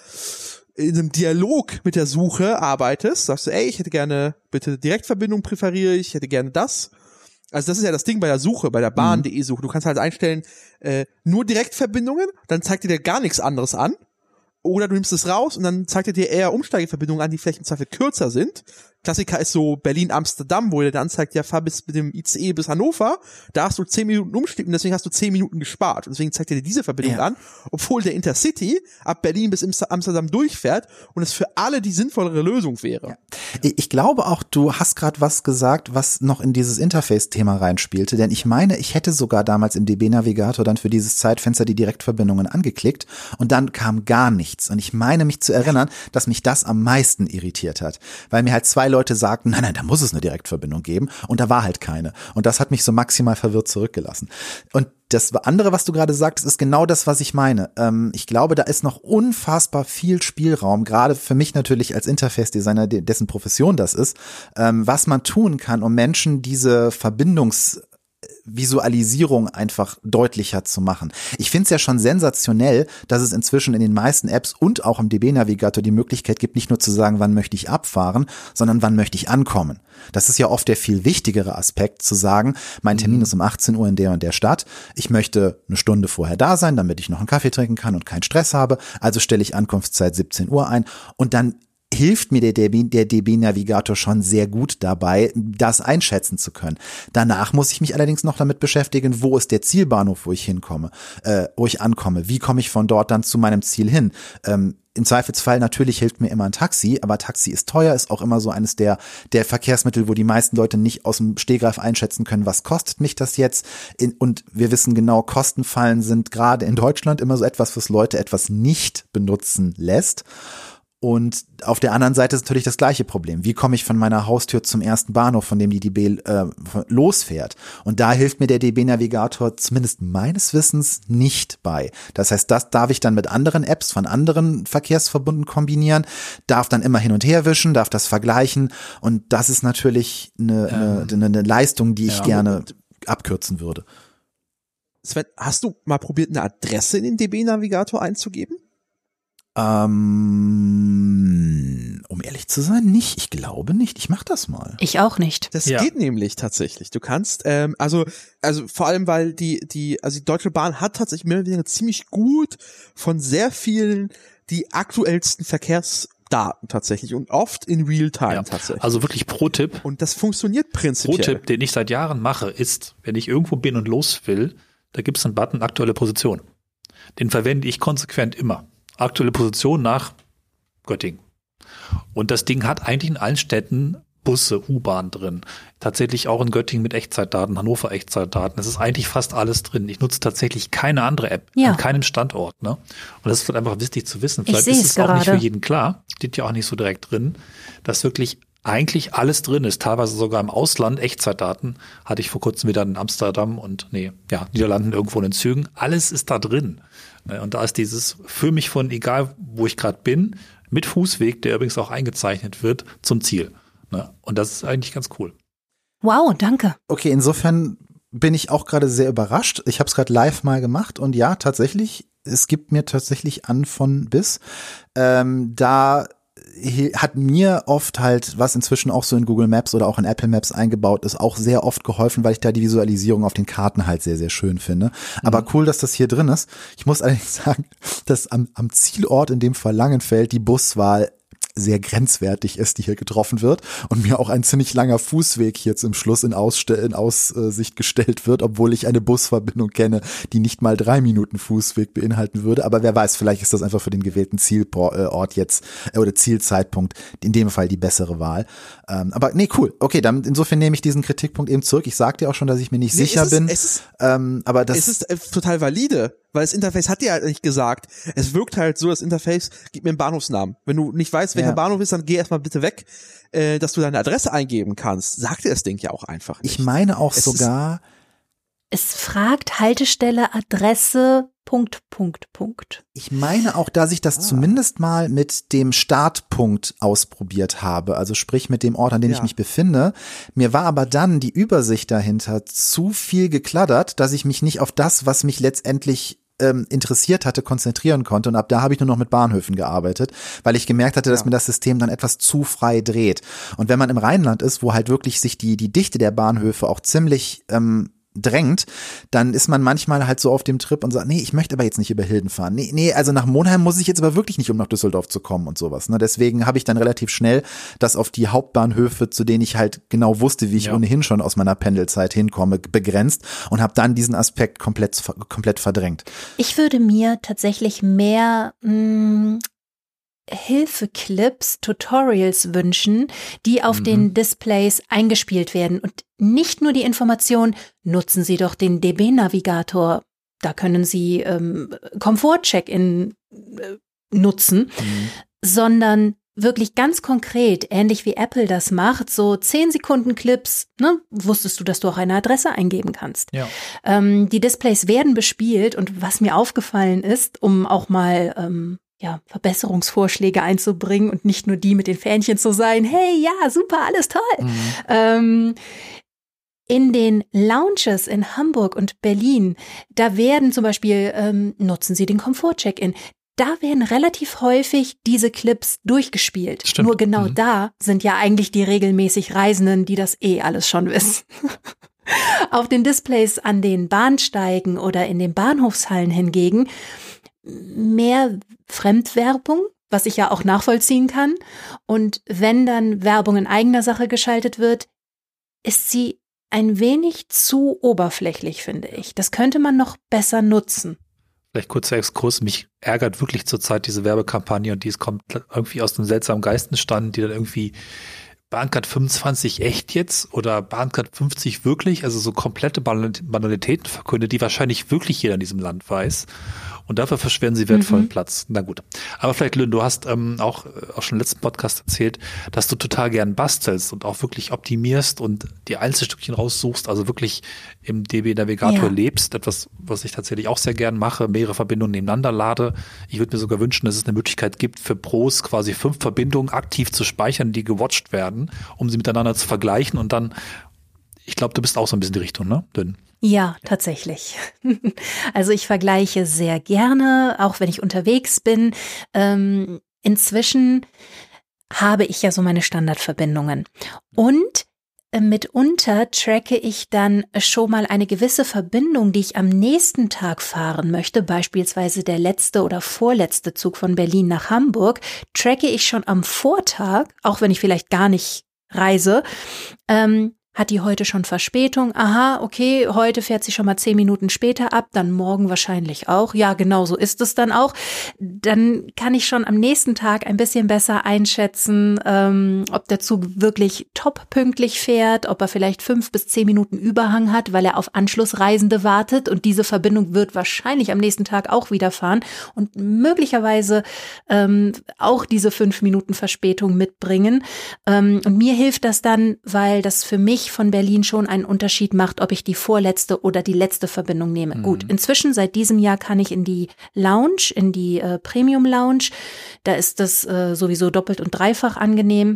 in einem Dialog mit der Suche arbeitest, sagst du, ey, ich hätte gerne bitte Direktverbindung präferiere ich, ich hätte gerne das. Also das ist ja das Ding bei der Suche, bei der Bahn.de Suche. Du kannst halt einstellen, äh, nur Direktverbindungen, dann zeigt dir der gar nichts anderes an. Oder du nimmst es raus und dann zeigt er dir eher Umsteigeverbindungen an, die vielleicht im Zweifel kürzer sind. Klassiker ist so Berlin-Amsterdam, wo er dann anzeigt, ja, fahr bis mit dem I C E bis Hannover, da hast du zehn Minuten Umstieg und deswegen hast du zehn Minuten gespart. Und deswegen zeigt er dir diese Verbindung ja. an, obwohl der Intercity ab Berlin bis Amsterdam durchfährt und es für alle die sinnvollere Lösung wäre. Ja. Ich glaube auch, du hast gerade was gesagt, was noch in dieses Interface-Thema reinspielte, denn ich meine, ich hätte sogar damals im D B-Navigator dann für dieses Zeitfenster die Direktverbindungen angeklickt und dann kam gar nichts. Und ich meine mich zu erinnern, dass mich das am meisten irritiert hat, weil mir halt zwei Leute sagten, nein, nein, da muss es eine Direktverbindung geben und da war halt keine. Und das hat mich so maximal verwirrt zurückgelassen. Und das andere, was du gerade sagtest, ist genau das, was ich meine. Ähm, ich glaube, da ist noch unfassbar viel Spielraum, gerade für mich natürlich als Interface-Designer, dessen Profession das ist, ähm, was man tun kann, um Menschen diese Verbindungs- Visualisierung einfach deutlicher zu machen. Ich finde es ja schon sensationell, dass es inzwischen in den meisten Apps und auch im D B-Navigator die Möglichkeit gibt, nicht nur zu sagen, wann möchte ich abfahren, sondern wann möchte ich ankommen. Das ist ja oft der viel wichtigere Aspekt, zu sagen, mein Termin ist um achtzehn Uhr in der und der Stadt, ich möchte eine Stunde vorher da sein, damit ich noch einen Kaffee trinken kann und keinen Stress habe, also stelle ich Ankunftszeit siebzehn Uhr ein und dann hilft mir der D B-Navigator schon sehr gut dabei, das einschätzen zu können. Danach muss ich mich allerdings noch damit beschäftigen, wo ist der Zielbahnhof, wo ich hinkomme, äh, wo ich ankomme, wie komme ich von dort dann zu meinem Ziel hin. Ähm, Im Zweifelsfall natürlich hilft mir immer ein Taxi, aber Taxi ist teuer, ist auch immer so eines der der Verkehrsmittel, wo die meisten Leute nicht aus dem Stegreif einschätzen können, was kostet mich das jetzt. In, und wir wissen genau, Kostenfallen sind gerade in Deutschland immer so etwas, was Leute etwas nicht benutzen lässt. Und auf der anderen Seite ist natürlich das gleiche Problem. Wie komme ich von meiner Haustür zum ersten Bahnhof, von dem die D B äh, losfährt? Und da hilft mir der D B-Navigator zumindest meines Wissens nicht bei. Das heißt, das darf ich dann mit anderen Apps von anderen Verkehrsverbunden kombinieren, darf dann immer hin und her wischen, darf das vergleichen. Und das ist natürlich eine, ähm, eine, eine Leistung, die ich ja. gerne abkürzen würde. Sven, hast du mal probiert, eine Adresse in den D B-Navigator einzugeben? Ähm, um ehrlich zu sein, nicht. Ich glaube nicht. Ich mach das mal. Ich auch nicht. Das ja. geht nämlich tatsächlich. Du kannst, ähm, also, also vor allem, weil die, die, also die Deutsche Bahn hat tatsächlich mehr oder weniger ziemlich gut von sehr vielen die aktuellsten Verkehrsdaten tatsächlich und oft in Realtime Ja. tatsächlich. Also wirklich Pro-Tipp. Und das funktioniert prinzipiell. Pro-Tipp, den ich seit Jahren mache, ist, wenn ich irgendwo bin und los will, da gibt es einen Button aktuelle Position. Den verwende ich konsequent immer. Aktuelle Position nach Göttingen. Und das Ding hat eigentlich in allen Städten Busse, U-Bahn drin. Tatsächlich auch in Göttingen mit Echtzeitdaten, Hannover Echtzeitdaten. Es ist eigentlich fast alles drin. Ich nutze tatsächlich keine andere App Ja. an keinem Standort. Ne? Und das ist halt einfach wichtig zu wissen. Ich Vielleicht sehe ist es es auch nicht für gerade. jeden klar. Steht ja auch nicht so direkt drin, dass wirklich eigentlich alles drin ist. Teilweise sogar im Ausland Echtzeitdaten. Hatte ich vor kurzem wieder in Amsterdam und nee, ja, Niederlanden irgendwo in den Zügen. Alles ist da drin. Und da ist dieses für mich von egal, wo ich gerade bin, mit Fußweg, der übrigens auch eingezeichnet wird, zum Ziel. Und das ist eigentlich ganz cool. Wow, danke. Okay, insofern bin ich auch gerade sehr überrascht. Ich habe es gerade live mal gemacht und ja, tatsächlich, es gibt mir tatsächlich an von bis. Ähm, da hat mir oft halt, was inzwischen auch so in Google Maps oder auch in Apple Maps eingebaut ist, auch sehr oft geholfen, weil ich da die Visualisierung auf den Karten halt sehr, sehr schön finde. Aber cool, dass das hier drin ist. Ich muss allerdings sagen, dass am, am Zielort, in dem Fall Langenfeld, die Buswahl sehr grenzwertig ist, die hier getroffen wird und mir auch ein ziemlich langer Fußweg hier zum Schluss in, Ausste- in Aussicht gestellt wird, obwohl ich eine Busverbindung kenne, die nicht mal drei Minuten Fußweg beinhalten würde, aber wer weiß, vielleicht ist das einfach für den gewählten Zielort jetzt äh, oder Zielzeitpunkt in dem Fall die bessere Wahl. Ähm, aber nee, cool. Okay, dann insofern nehme ich diesen Kritikpunkt eben zurück. Ich sagte ja auch schon, dass ich mir nicht Nee, sicher es ist, bin. Es ist, ähm, aber das es ist äh, total valide, weil das Interface hat dir halt nicht gesagt. Es wirkt halt so, das Interface gibt mir einen Bahnhofsnamen. Wenn du nicht weißt, welcher Ja. Bahnhof ist, dann geh erstmal bitte weg, äh, dass du deine Adresse eingeben kannst. Sagt dir das Ding ja auch einfach nicht. ich meine auch Es sogar, Es fragt Haltestelle, Adresse, Punkt, Punkt, Punkt. ich meine auch, dass ich das Ah. zumindest mal mit dem Startpunkt ausprobiert habe, also sprich mit dem Ort, an dem Ja. ich mich befinde. Mir war aber dann die Übersicht dahinter zu viel gekladdert, dass ich mich nicht auf das, was mich letztendlich ähm, interessiert hatte, konzentrieren konnte. Und ab da habe ich nur noch mit Bahnhöfen gearbeitet, weil ich gemerkt hatte, dass Ja. mir das System dann etwas zu frei dreht. Und wenn man im Rheinland ist, wo halt wirklich sich die, die Dichte der Bahnhöfe auch ziemlich ähm, drängt, dann ist man manchmal halt so auf dem Trip und sagt, nee, ich möchte aber jetzt nicht über Hilden fahren. Nee, nee, also nach Monheim muss ich jetzt aber wirklich nicht, um nach Düsseldorf zu kommen und sowas. Ne? Deswegen habe ich dann relativ schnell das auf die Hauptbahnhöfe, zu denen ich halt genau wusste, wie ich Ja. ohnehin schon aus meiner Pendelzeit hinkomme, begrenzt und habe dann diesen Aspekt komplett, komplett verdrängt. Ich würde mir tatsächlich mehr mh, Hilfeclips, Tutorials wünschen, die auf Mhm. den Displays eingespielt werden und nicht nur die Information, nutzen Sie doch den D B-Navigator, da können Sie ähm, Komfort-Check-In äh, nutzen, Mhm. sondern wirklich ganz konkret, ähnlich wie Apple das macht, so zehn Sekunden Clips, ne? Wusstest du, dass du auch eine Adresse eingeben kannst? Ja. Ähm, die Displays werden bespielt und was mir aufgefallen ist, um auch mal ähm, ja, Verbesserungsvorschläge einzubringen und nicht nur die mit den Fähnchen zu sein, hey, ja, super, alles toll. Mhm. Ähm, in den Lounges in Hamburg und Berlin, da werden zum Beispiel, ähm, nutzen Sie den Komfort-Check-In, da werden relativ häufig diese Clips durchgespielt. Stimmt. Nur genau Mhm. da sind ja eigentlich die regelmäßig Reisenden, die das eh alles schon wissen. Auf den Displays an den Bahnsteigen oder in den Bahnhofshallen hingegen mehr Fremdwerbung, was ich ja auch nachvollziehen kann. Und wenn dann Werbung in eigener Sache geschaltet wird, ist sie ein wenig zu oberflächlich, finde ich. Das könnte man noch besser nutzen. Vielleicht kurzer Exkurs. Mich ärgert wirklich zurzeit diese Werbekampagne und die ist kommt irgendwie aus einem seltsamen Geistenstand, die dann irgendwie Bahncard fünfundzwanzig echt jetzt oder Bahncard fünfzig wirklich, also so komplette Banalitäten verkündet, die wahrscheinlich wirklich jeder in diesem Land weiß. Und dafür verschwenden sie wertvollen Mhm. Platz. Na gut. Aber vielleicht, Lynn, du hast ähm, auch, auch schon im letzten Podcast erzählt, dass du total gern bastelst und auch wirklich optimierst und die Einzelstückchen raussuchst, also wirklich im D B-Navigator Ja. lebst. Etwas, was ich tatsächlich auch sehr gern mache, mehrere Verbindungen nebeneinander lade. Ich würde mir sogar wünschen, dass es eine Möglichkeit gibt, für Pros quasi fünf Verbindungen aktiv zu speichern, die gewatcht werden, um sie miteinander zu vergleichen und dann, ich glaube, du bist auch so ein bisschen die Richtung, ne? Lynn? Ja, tatsächlich. Also ich vergleiche sehr gerne, auch wenn ich unterwegs bin. Ähm, inzwischen habe ich ja so meine Standardverbindungen. Und mitunter tracke ich dann schon mal eine gewisse Verbindung, die ich am nächsten Tag fahren möchte, beispielsweise der letzte oder vorletzte Zug von Berlin nach Hamburg, tracke ich schon am Vortag, auch wenn ich vielleicht gar nicht reise, ähm, hat die heute schon Verspätung? Aha, okay, heute fährt sie schon mal zehn Minuten später ab, dann morgen wahrscheinlich auch. Ja, genau so ist es dann auch. Dann kann ich schon am nächsten Tag ein bisschen besser einschätzen, ähm, ob der Zug wirklich top pünktlich fährt, ob er vielleicht fünf bis zehn Minuten Überhang hat, weil er auf Anschlussreisende wartet und diese Verbindung wird wahrscheinlich am nächsten Tag auch wieder fahren und möglicherweise ähm, auch diese fünf Minuten Verspätung mitbringen. Ähm, und mir hilft das dann, weil das für mich von Berlin schon einen Unterschied macht, ob ich die vorletzte oder die letzte Verbindung nehme. Mhm. Gut, inzwischen seit diesem Jahr kann ich in die Lounge, in die äh, Premium Lounge. Da ist das äh, sowieso doppelt und dreifach angenehm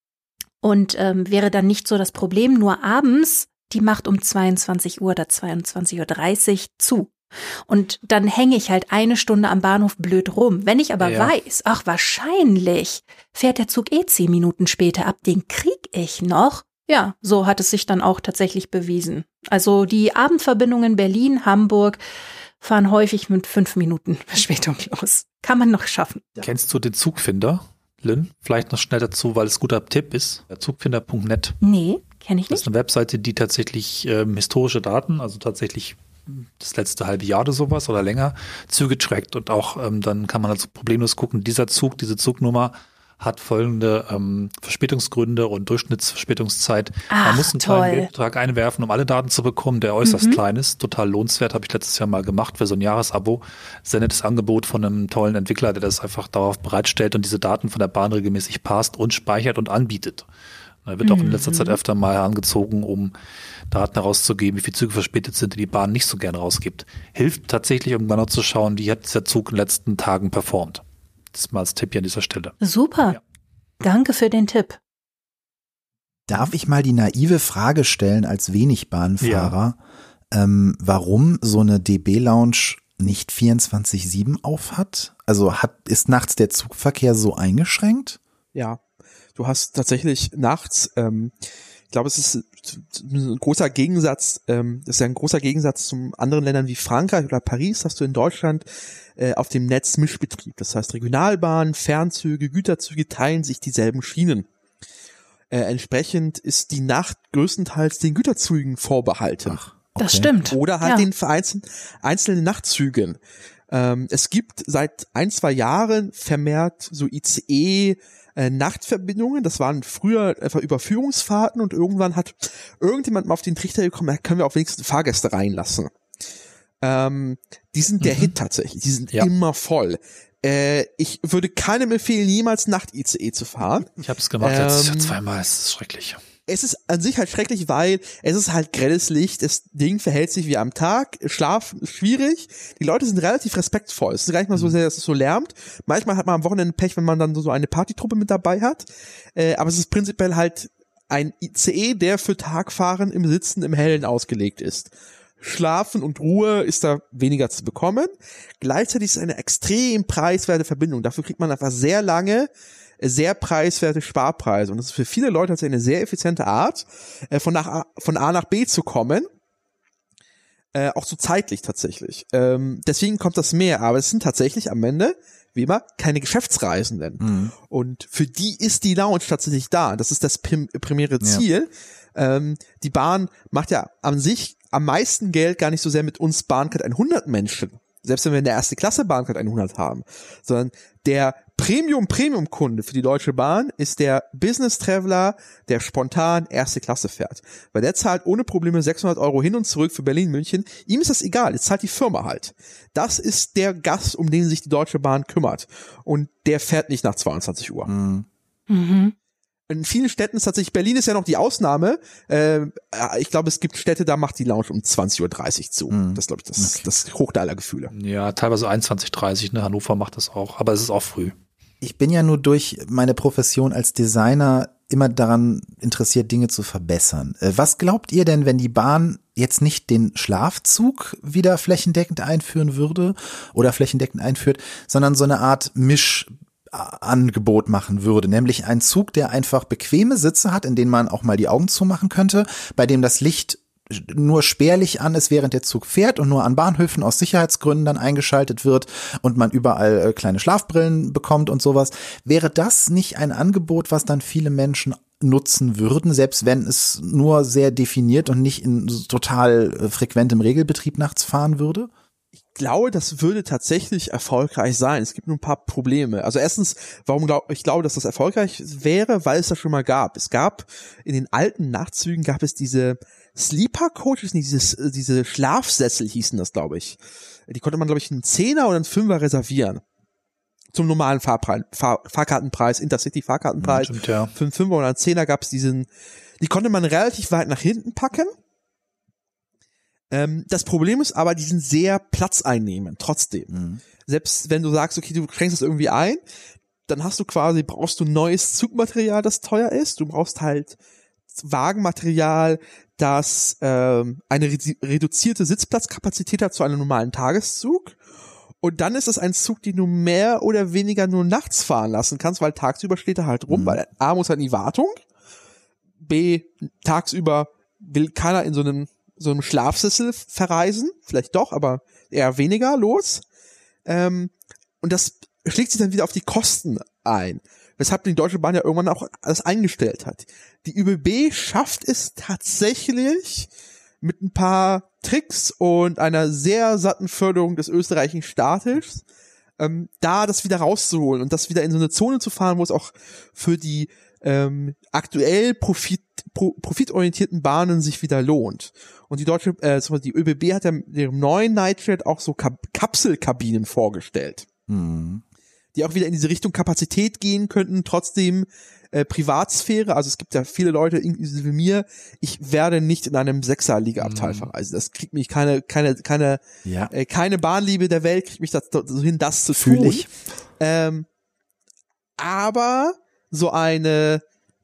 und ähm, wäre dann nicht so das Problem. Nur abends, die macht um zweiundzwanzig Uhr oder zweiundzwanzig Uhr dreißig zu. Und dann hänge ich halt eine Stunde am Bahnhof blöd rum. Wenn ich aber ja. weiß, ach wahrscheinlich fährt der Zug eh zehn Minuten später ab, den krieg ich noch. Ja, so hat es sich dann auch tatsächlich bewiesen. Also die Abendverbindungen Berlin, Hamburg fahren häufig mit fünf Minuten Verspätung los. Kann man noch schaffen. Ja. Kennst du den Zugfinder, Lynn? Vielleicht noch schnell dazu, weil es ein guter Tipp ist. Zugfinder punkt net. Nee, kenne ich nicht. Das ist eine Webseite, die tatsächlich ähm, historische Daten, also tatsächlich das letzte halbe Jahr oder sowas oder länger, Züge trackt. Und auch ähm, dann kann man also problemlos gucken, dieser Zug, diese Zugnummer hat folgende ähm, Verspätungsgründe und Durchschnittsverspätungszeit. Ach, man muss einen toll. kleinen Geldbetrag einwerfen, um alle Daten zu bekommen, der äußerst Mhm. klein ist. Total lohnenswert, habe ich letztes Jahr mal gemacht für so ein Jahresabo. Sehr nettes Angebot von einem tollen Entwickler, der das einfach darauf bereitstellt und diese Daten von der Bahn regelmäßig passt und speichert und anbietet. Er wird auch in letzter Zeit öfter mal herangezogen, um Daten herauszugeben, wie viele Züge verspätet sind, die die Bahn nicht so gerne rausgibt. Hilft tatsächlich, um genau zu schauen, wie hat dieser Zug in den letzten Tagen performt. Das ist mal als Tipp hier an dieser Stelle. Super. Ja. Danke für den Tipp. Darf ich mal die naive Frage stellen als Wenigbahnfahrer, ja. ähm, warum so eine D B-Lounge nicht vierundzwanzig sieben auf hat? Also hat, ist nachts der Zugverkehr so eingeschränkt? Ja, du hast tatsächlich nachts, ähm, ich glaube, es ist ein großer Gegensatz, ähm, das ist ja ein großer Gegensatz zu anderen Ländern wie Frankreich oder Paris, hast du in Deutschland äh, auf dem Netz Mischbetrieb. Das heißt, Regionalbahnen, Fernzüge, Güterzüge teilen sich dieselben Schienen. Äh, entsprechend ist die Nacht größtenteils den Güterzügen vorbehalten. Ach, Das okay. stimmt. Oder halt Ja. den vereinzelten einzelnen Nachtzügen. Ähm, es gibt seit ein, zwei Jahren vermehrt so I C E äh, Nachtverbindungen. Das waren früher einfach Überführungsfahrten und irgendwann hat irgendjemand mal auf den Trichter gekommen, da können wir auch wenigstens Fahrgäste reinlassen. Ähm, die sind der Mhm. Hit tatsächlich. Die sind Ja. immer voll. Äh, ich würde keinem empfehlen, jemals Nacht-I C E zu fahren. Ich habe es gemacht jetzt Ähm, zweimal, es ist schrecklich. Es ist an sich halt schrecklich, weil es ist halt grelles Licht, das Ding verhält sich wie am Tag, Schlaf ist schwierig, die Leute sind relativ respektvoll, es ist gar nicht mal so sehr, dass es so lärmt, manchmal hat man am Wochenende Pech, wenn man dann so eine Partytruppe mit dabei hat, äh, aber es ist prinzipiell halt ein I C E, der für Tagfahren im Sitzen im Hellen ausgelegt ist. Schlafen und Ruhe ist da weniger zu bekommen, gleichzeitig ist es eine extrem preiswerte Verbindung, dafür kriegt man einfach sehr lange sehr preiswerte Sparpreise. Und das ist für viele Leute tatsächlich eine sehr effiziente Art, äh, von, nach A, von A nach B zu kommen. Äh, auch so zeitlich tatsächlich. Ähm, deswegen kommt das mehr. Aber es sind tatsächlich am Ende, wie immer, keine Geschäftsreisenden. Mhm. Und für die ist die Lounge tatsächlich da. Das ist das prim primäre Ziel. Ja. Ähm, die Bahn macht ja an sich am meisten Geld gar nicht so sehr mit uns Bahncard hundert Menschen. Selbst wenn wir in der erste Klasse Bahncard hundert haben. Sondern der Premium-Premium-Kunde für die Deutsche Bahn ist der Business-Traveler, der spontan erste Klasse fährt. Weil der zahlt ohne Probleme sechshundert Euro hin und zurück für Berlin-München. Ihm ist das egal, jetzt zahlt die Firma halt. Das ist der Gast, um den sich die Deutsche Bahn kümmert. Und der fährt nicht nach zweiundzwanzig Uhr. Mhm. Mhm. In vielen Städten ist tatsächlich, Berlin ist ja noch die Ausnahme. Äh, ich glaube, es gibt Städte, da macht die Lounge um zwanzig Uhr dreißig zu. Mhm. Das glaube ich, das, Okay. das Hoch aller Gefühle. Ja, teilweise einundzwanzig dreißig, ne? Hannover macht das auch, aber es ist auch früh. Ich bin ja nur durch meine Profession als Designer immer daran interessiert, Dinge zu verbessern. Äh, Was glaubt ihr denn, wenn die Bahn jetzt nicht den Schlafzug wieder flächendeckend einführen würde oder flächendeckend einführt, sondern so eine Art Misch Angebot machen würde, nämlich ein Zug, der einfach bequeme Sitze hat, in denen man auch mal die Augen zumachen könnte, bei dem das Licht nur spärlich an ist, während der Zug fährt und nur an Bahnhöfen aus Sicherheitsgründen dann eingeschaltet wird und man überall äh, kleine Schlafbrillen bekommt und sowas. Wäre das nicht ein Angebot, was dann viele Menschen nutzen würden, selbst wenn es nur sehr definiert und nicht in total äh, frequentem Regelbetrieb nachts fahren würde? Ich glaube, das würde tatsächlich erfolgreich sein. Es gibt nur ein paar Probleme. Also erstens, warum glaub, ich glaube, dass das erfolgreich wäre, weil es das schon mal gab. Es gab in den alten Nachtzügen gab es diese Sleeper Coaches, dieses, diese Schlafsessel hießen das, glaube ich. Die konnte man, glaube ich, einen Zehner oder einen Fünfer reservieren. Zum normalen Fahrpreis, Fahr, Fahrkartenpreis, Intercity-Fahrkartenpreis. Stimmt, ja. Für einen Fünfer oder einen Zehner gab es diesen, die konnte man relativ weit nach hinten packen. Ähm, das Problem ist aber, die sind sehr platzeinnehmend, trotzdem. Mhm. Selbst wenn du sagst, okay, du schränkst das irgendwie ein, dann hast du quasi, brauchst du neues Zugmaterial, das teuer ist. Du brauchst halt Wagenmaterial, das ähm, eine redu- reduzierte Sitzplatzkapazität hat zu einem normalen Tageszug. Und dann ist es ein Zug, den du mehr oder weniger nur nachts fahren lassen kannst, weil tagsüber steht er halt rum, mhm. weil A muss halt in die Wartung, B tagsüber will keiner in so einem so einem Schlafsessel verreisen, vielleicht doch, aber eher weniger los. Ähm, und das schlägt sich dann wieder auf die Kosten ein, weshalb die Deutsche Bahn ja irgendwann auch alles eingestellt hat. Die Ö B B schafft es tatsächlich mit ein paar Tricks und einer sehr satten Förderung des österreichischen Staates, ähm, da das wieder rauszuholen und das wieder in so eine Zone zu fahren, wo es auch für die ähm, aktuell Profit, pro, profitorientierten Bahnen sich wieder lohnt. Und die deutsche, äh, die Ö B B hat ja mit ihrem neuen Nightjet auch so Kap- Kapselkabinen vorgestellt, mhm. die auch wieder in diese Richtung Kapazität gehen könnten, trotzdem äh, Privatsphäre. Also es gibt ja viele Leute, inklusive mir, ich werde nicht in einem Sechser-Liga-Abteil mhm. verreisen. Das kriegt mich keine, keine, keine, ja. äh, keine Bahnliebe der Welt kriegt mich dazu hin, das zu Fühl tun. Ich. Ähm, aber so eine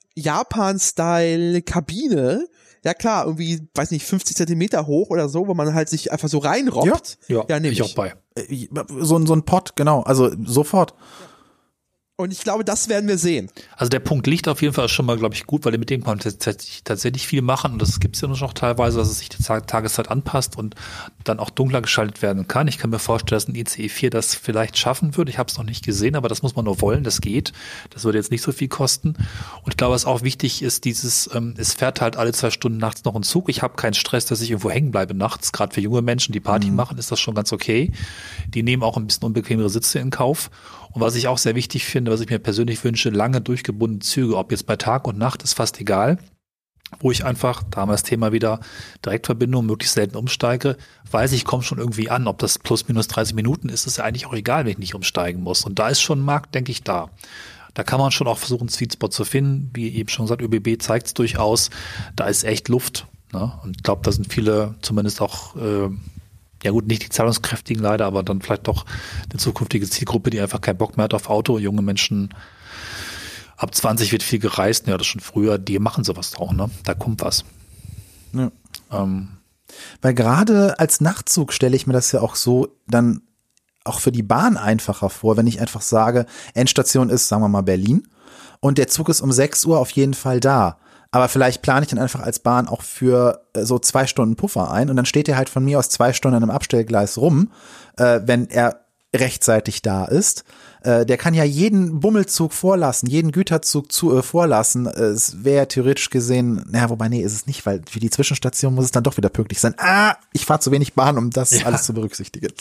Japan-Style-Kabine, ja klar, irgendwie, weiß nicht, fünfzig Zentimeter hoch oder so, wo man halt sich einfach so reinrobbt. Ja, ja, ja nehm ich auch bei. So, so ein Pott, genau, also sofort. Und ich glaube, das werden wir sehen. Also der Punkt Licht auf jeden Fall ist schon mal, glaube ich, gut, weil mit dem kann man tatsächlich, tatsächlich viel machen und das gibt es ja noch teilweise, dass es sich die Tageszeit anpasst und dann auch dunkler geschaltet werden kann. Ich kann mir vorstellen, dass ein I C E vier das vielleicht schaffen würde. Ich habe es noch nicht gesehen, aber das muss man nur wollen, das geht. Das würde jetzt nicht so viel kosten. Und ich glaube, was auch wichtig ist, dieses, ähm, es fährt halt alle zwei Stunden nachts noch ein Zug. Ich habe keinen Stress, dass ich irgendwo hängen bleibe nachts. Gerade für junge Menschen, die Party mhm. machen, ist das schon ganz okay. Die nehmen auch ein bisschen unbequemere Sitze in Kauf. Und was ich auch sehr wichtig finde, was ich mir persönlich wünsche, lange durchgebundene Züge, ob jetzt bei Tag und Nacht, ist fast egal, wo ich einfach, da haben wir das Thema wieder, Direktverbindung, möglichst selten umsteige, weiß ich, komme schon irgendwie an, ob das plus minus dreißig Minuten ist, ist ja eigentlich auch egal, wenn ich nicht umsteigen muss. Und da ist schon ein Markt, denke ich, da. Da kann man schon auch versuchen, einen Sweet Spot zu finden. Wie eben schon gesagt, Ö B B zeigt es durchaus, da ist echt Luft. Ne? Und ich glaube, da sind viele zumindest auch äh, ja gut, nicht die Zahlungskräftigen leider, aber dann vielleicht doch eine zukünftige Zielgruppe, die einfach keinen Bock mehr hat auf Auto. Junge Menschen, ab zwanzig wird viel gereist, ja, das schon früher, die machen sowas auch, ne? Da kommt was. Ja. Ähm. Weil gerade als Nachtzug stelle ich mir das ja auch so dann auch für die Bahn einfacher vor, wenn ich einfach sage, Endstation ist, sagen wir mal, Berlin und der Zug ist um sechs Uhr auf jeden Fall da. Aber vielleicht plane ich dann einfach als Bahn auch für äh, so zwei Stunden Puffer ein und dann steht er halt von mir aus zwei Stunden an einem Abstellgleis rum, äh, wenn er rechtzeitig da ist. Äh, der kann ja jeden Bummelzug vorlassen, jeden Güterzug zu, äh, vorlassen. Äh, es wäre theoretisch gesehen, naja, wobei, nee, ist es nicht, weil für die Zwischenstation muss es dann doch wieder pünktlich sein. Ah, ich fahre zu wenig Bahn, um das ja. alles zu berücksichtigen.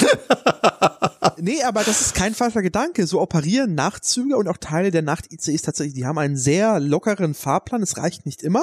Nee, aber das ist kein falscher Gedanke. So operieren Nachtzüge und auch Teile der Nacht-I C Es tatsächlich. Die haben einen sehr lockeren Fahrplan. Es reicht nicht immer.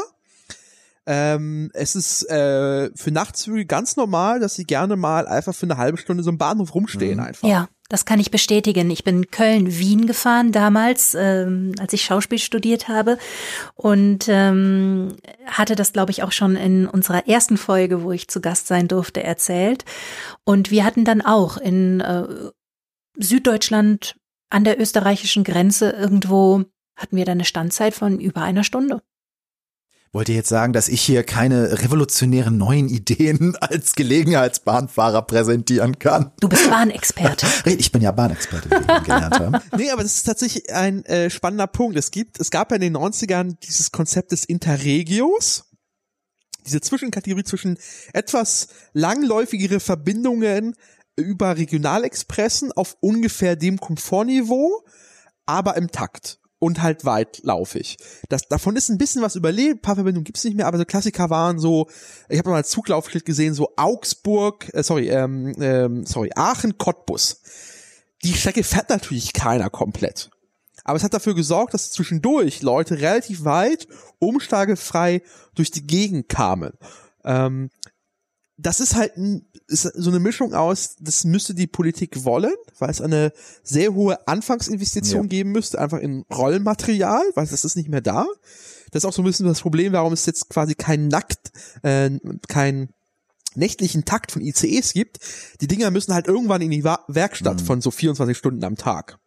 Ähm, es ist äh, für Nachtzüge ganz normal, dass sie gerne mal einfach für eine halbe Stunde so im Bahnhof rumstehen mhm. einfach. Ja, das kann ich bestätigen. Ich bin Köln-Wien gefahren damals, ähm, als ich Schauspiel studiert habe und ähm, hatte das, glaube ich, auch schon in unserer ersten Folge, wo ich zu Gast sein durfte, erzählt. Und wir hatten dann auch in äh, Süddeutschland an der österreichischen Grenze irgendwo, hatten wir da eine Standzeit von über einer Stunde. Wollt ihr jetzt sagen, dass ich hier keine revolutionären neuen Ideen als Gelegenheitsbahnfahrer präsentieren kann? Du bist Bahnexperte. Ich bin ja Bahnexperte, wie wir gelernt haben. Nee, aber das ist tatsächlich ein äh, spannender Punkt. Es gibt, es gab ja in den neunzigern dieses Konzept des Interregios. Diese Zwischenkategorie zwischen etwas langläufigere Verbindungen über Regionalexpressen auf ungefähr dem Komfortniveau, aber im Takt. Und halt weitlaufig. Das, davon ist ein bisschen was überlebt, ein paar Verbindungen gibt's nicht mehr, aber so Klassiker waren so, ich habe mal als Zuglaufschild gesehen, so Augsburg, äh, sorry, ähm, ähm, sorry, Aachen, Cottbus. Die Strecke fährt natürlich keiner komplett. Aber es hat dafür gesorgt, dass zwischendurch Leute relativ weit, umsteigefrei durch die Gegend kamen. Ähm, das ist halt ein, ist so eine Mischung aus, das müsste die Politik wollen, weil es eine sehr hohe Anfangsinvestition ja. geben müsste, einfach in Rollmaterial, weil das ist nicht mehr da. Das ist auch so ein bisschen das Problem, warum es jetzt quasi kein Nackt, äh, kein nächtlichen Takt von I C Es gibt. Die Dinger müssen halt irgendwann in die Werkstatt mhm. von so vierundzwanzig Stunden am Tag.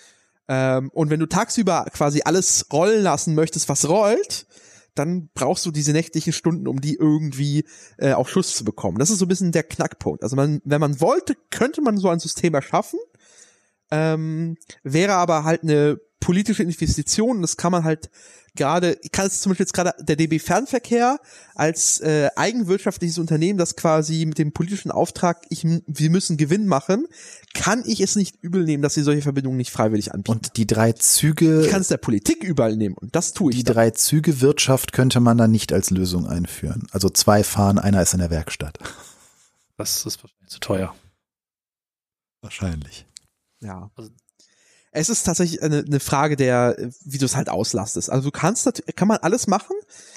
Ähm, und wenn du tagsüber quasi alles rollen lassen möchtest, was rollt, dann brauchst du diese nächtlichen Stunden, um die irgendwie äh, auf Schuss zu bekommen. Das ist so ein bisschen der Knackpunkt. Also man, wenn man wollte, könnte man so ein System erschaffen, ähm, wäre aber halt eine politische Investition und das kann man halt gerade, ich kann es zum Beispiel jetzt gerade der D B Fernverkehr als äh, eigenwirtschaftliches Unternehmen, das quasi mit dem politischen Auftrag, ich, wir müssen Gewinn machen, kann ich es nicht übel nehmen, dass sie solche Verbindungen nicht freiwillig anbieten. Und die drei Züge... Ich kann es der Politik überall nehmen und das tue ich. Die dann. drei Züge Wirtschaft könnte man dann nicht als Lösung einführen. Also zwei fahren, einer ist in der Werkstatt. Das ist wahrscheinlich zu teuer. Wahrscheinlich. Ja. Also es ist tatsächlich eine, eine Frage der, wie du es halt auslastest. Also du kannst, kann man alles machen,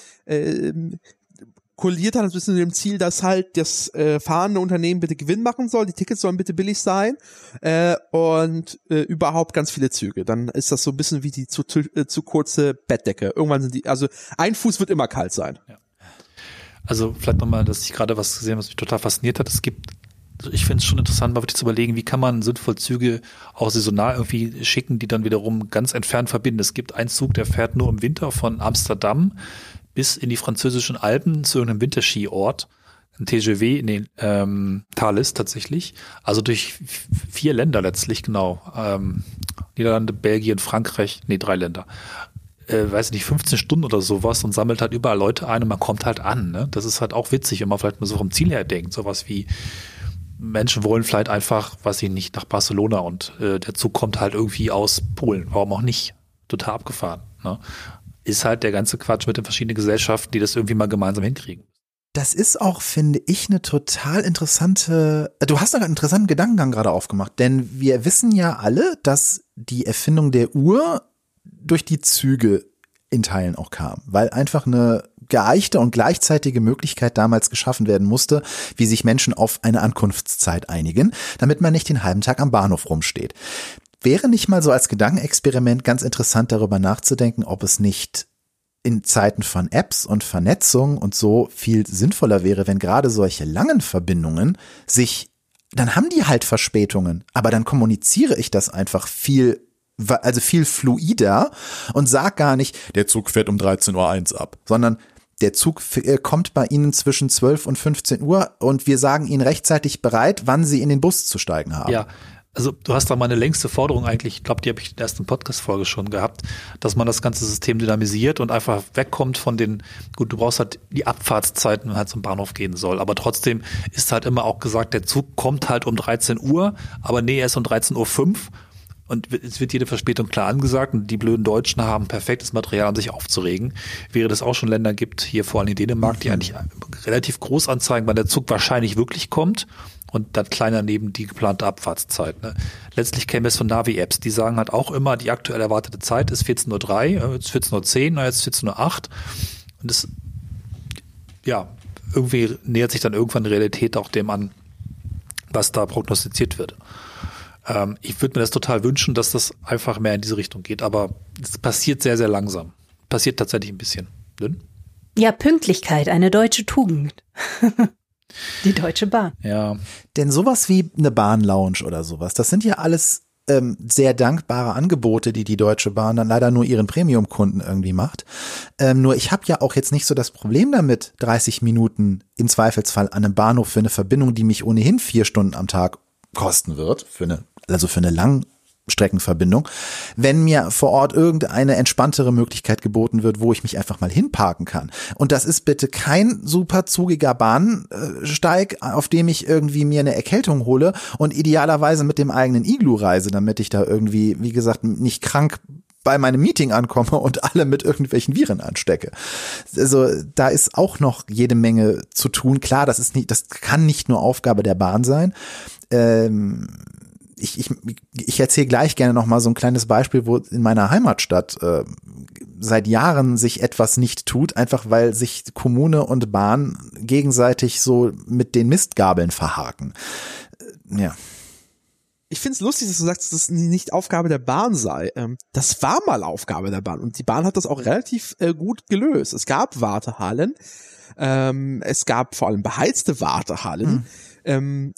ähm, kollidiert dann ein bisschen mit dem Ziel, dass halt das äh, fahrende Unternehmen bitte Gewinn machen soll, die Tickets sollen bitte billig sein äh, und äh, überhaupt ganz viele Züge. Dann ist das so ein bisschen wie die zu, zu, äh, zu kurze Bettdecke. Irgendwann sind die, also ein Fuß wird immer kalt sein. Ja. Also vielleicht nochmal, dass ich gerade was gesehen habe, was mich total fasziniert hat. Es gibt Ich finde es schon interessant, mal wirklich zu überlegen, wie kann man sinnvoll Züge auch saisonal irgendwie schicken, die dann wiederum ganz entfernt verbinden. Es gibt einen Zug, der fährt nur im Winter von Amsterdam bis in die französischen Alpen zu irgendeinem Winterskiort. Ein T G V, nee, ähm, Thalys tatsächlich. Also durch vier Länder letztlich, genau. Ähm, Niederlande, Belgien, Frankreich, nee, drei Länder. Äh, weiß nicht, fünfzehn Stunden oder sowas und sammelt halt überall Leute ein und man kommt halt an. Ne? Das ist halt auch witzig, wenn man vielleicht mal so vom Ziel her denkt. Sowas wie Menschen wollen vielleicht einfach, weiß ich nicht, nach Barcelona und äh, der Zug kommt halt irgendwie aus Polen. Warum auch nicht? Total abgefahren. Ne? Ist halt der ganze Quatsch mit den verschiedenen Gesellschaften, die das irgendwie mal gemeinsam hinkriegen. Das ist auch, finde ich, eine total interessante, du hast einen interessanten Gedankengang gerade aufgemacht, denn wir wissen ja alle, dass die Erfindung der Uhr durch die Züge in Teilen auch kam, weil einfach eine geeichte und gleichzeitige Möglichkeit damals geschaffen werden musste, wie sich Menschen auf eine Ankunftszeit einigen, damit man nicht den halben Tag am Bahnhof rumsteht. Wäre nicht mal so als Gedankenexperiment ganz interessant, darüber nachzudenken, ob es nicht in Zeiten von Apps und Vernetzung und so viel sinnvoller wäre, wenn gerade solche langen Verbindungen sich, dann haben die halt Verspätungen, aber dann kommuniziere ich das einfach viel also viel fluider und sag gar nicht, der Zug fährt um dreizehn Uhr eins ab, sondern der Zug kommt bei Ihnen zwischen zwölf und fünfzehn Uhr und wir sagen Ihnen rechtzeitig bereit, wann Sie in den Bus zu steigen haben. Ja, also du hast da meine längste Forderung eigentlich, ich glaube, die habe ich in der ersten Podcast-Folge schon gehabt, dass man das ganze System dynamisiert und einfach wegkommt von den, gut, du brauchst halt die Abfahrtszeiten, wenn man halt zum Bahnhof gehen soll, aber trotzdem ist halt immer auch gesagt, der Zug kommt halt um dreizehn Uhr, aber nee, er ist um dreizehn Uhr fünf. Und es wird jede Verspätung klar angesagt und die blöden Deutschen haben perfektes Material, um sich aufzuregen. Während es auch schon Länder gibt, hier vor allem in Dänemark, die eigentlich relativ groß anzeigen, wann der Zug wahrscheinlich wirklich kommt und dann kleiner neben die geplante Abfahrtszeit. Ne? Letztlich käme es von Navi-Apps, die sagen halt auch immer, die aktuell erwartete Zeit ist vierzehn Uhr drei, jetzt vierzehn Uhr zehn, jetzt vierzehn Uhr acht. Und das, ja, irgendwie nähert sich dann irgendwann die Realität auch dem an, was da prognostiziert wird. Ich würde mir das total wünschen, dass das einfach mehr in diese Richtung geht, aber es passiert sehr, sehr langsam. Passiert tatsächlich ein bisschen. Lynn? Ja, Pünktlichkeit, eine deutsche Tugend. Die Deutsche Bahn. Ja. Denn sowas wie eine Bahnlounge oder sowas, das sind ja alles ähm, sehr dankbare Angebote, die die Deutsche Bahn dann leider nur ihren Premium-Kunden irgendwie macht. Ähm, nur ich habe ja auch jetzt nicht so das Problem damit, dreißig Minuten im Zweifelsfall an einem Bahnhof für eine Verbindung, die mich ohnehin vier Stunden am Tag kosten wird, für eine, also für eine Langstreckenverbindung, wenn mir vor Ort irgendeine entspanntere Möglichkeit geboten wird, wo ich mich einfach mal hinparken kann. Und das ist bitte kein super zugiger Bahnsteig, auf dem ich irgendwie mir eine Erkältung hole und idealerweise mit dem eigenen Iglu reise, damit ich da irgendwie, wie gesagt, nicht krank bei meinem Meeting ankomme und alle mit irgendwelchen Viren anstecke. Also da ist auch noch jede Menge zu tun. Klar, das ist nicht, das kann nicht nur Aufgabe der Bahn sein. Ähm, ich ich, ich erzähle gleich gerne noch mal so ein kleines Beispiel, wo in meiner Heimatstadt äh, seit Jahren sich etwas nicht tut, einfach weil sich Kommune und Bahn gegenseitig so mit den Mistgabeln verhaken. Äh, ja. Ich find's lustig, dass du sagst, dass das nicht Aufgabe der Bahn sei. Das war mal Aufgabe der Bahn und die Bahn hat das auch relativ gut gelöst. Es gab Wartehallen, es gab vor allem beheizte Wartehallen, hm.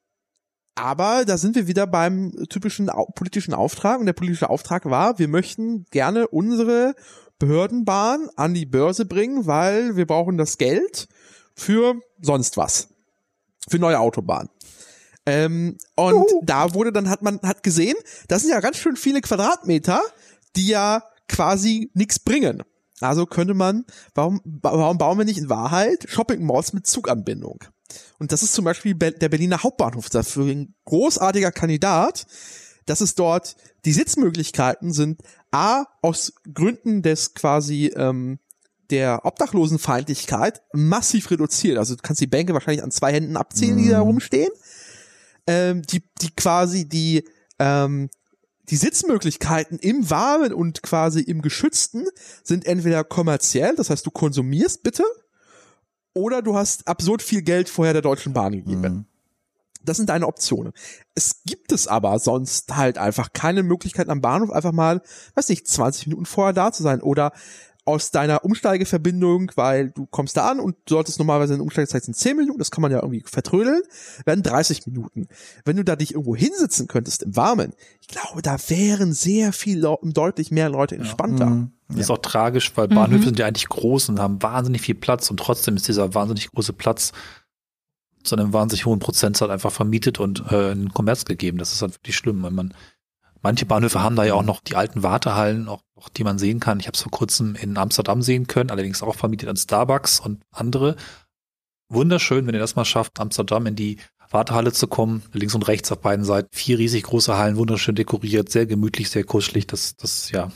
aber da sind wir wieder beim typischen politischen Auftrag und der politische Auftrag war, wir möchten gerne unsere Behördenbahn an die Börse bringen, weil wir brauchen das Geld für sonst was, für neue Autobahnen. Ähm, und uh. da wurde dann, hat man hat gesehen, das sind ja ganz schön viele Quadratmeter, die ja quasi nichts bringen. Also könnte man, warum, warum bauen wir nicht in Wahrheit Shopping Malls mit Zuganbindung? Und das ist zum Beispiel der Berliner Hauptbahnhof dafür ein großartiger Kandidat, dass es dort, die Sitzmöglichkeiten sind A, aus Gründen des quasi, ähm, der Obdachlosenfeindlichkeit massiv reduziert. Also du kannst die Bänke wahrscheinlich an zwei Händen abzählen, mm. die da rumstehen. Ähm, die, die quasi die, ähm, die Sitzmöglichkeiten im Warmen und quasi im Geschützten sind entweder kommerziell, das heißt du konsumierst bitte, oder du hast absurd viel Geld vorher der Deutschen Bahn gegeben. Mhm. Das sind deine Optionen. Es gibt es aber sonst halt einfach keine Möglichkeit am Bahnhof einfach mal, weiß nicht, zwanzig Minuten vorher da zu sein oder aus deiner Umsteigeverbindung, weil du kommst da an und solltest normalerweise eine Umsteigezeit sind zehn Minuten, das kann man ja irgendwie vertrödeln, werden dreißig Minuten. Wenn du da dich irgendwo hinsitzen könntest im Warmen, ich glaube, da wären sehr viel, deutlich mehr Leute entspannter. Ja. Mhm. Das ist auch tragisch, weil Bahnhöfe mhm. sind ja eigentlich groß und haben wahnsinnig viel Platz und trotzdem ist dieser wahnsinnig große Platz zu einem wahnsinnig hohen Prozentsatz einfach vermietet und äh, in den Kommerz gegeben. Das ist halt wirklich schlimm, weil man manche Bahnhöfe haben da ja auch noch die alten Wartehallen, auch, auch die man sehen kann. Ich habe es vor kurzem in Amsterdam sehen können, allerdings auch vermietet an Starbucks und andere. Wunderschön, wenn ihr das mal schafft, Amsterdam in die Wartehalle zu kommen, links und rechts auf beiden Seiten. Vier riesig große Hallen, wunderschön dekoriert, sehr gemütlich, sehr kuschelig. Das, das, ja,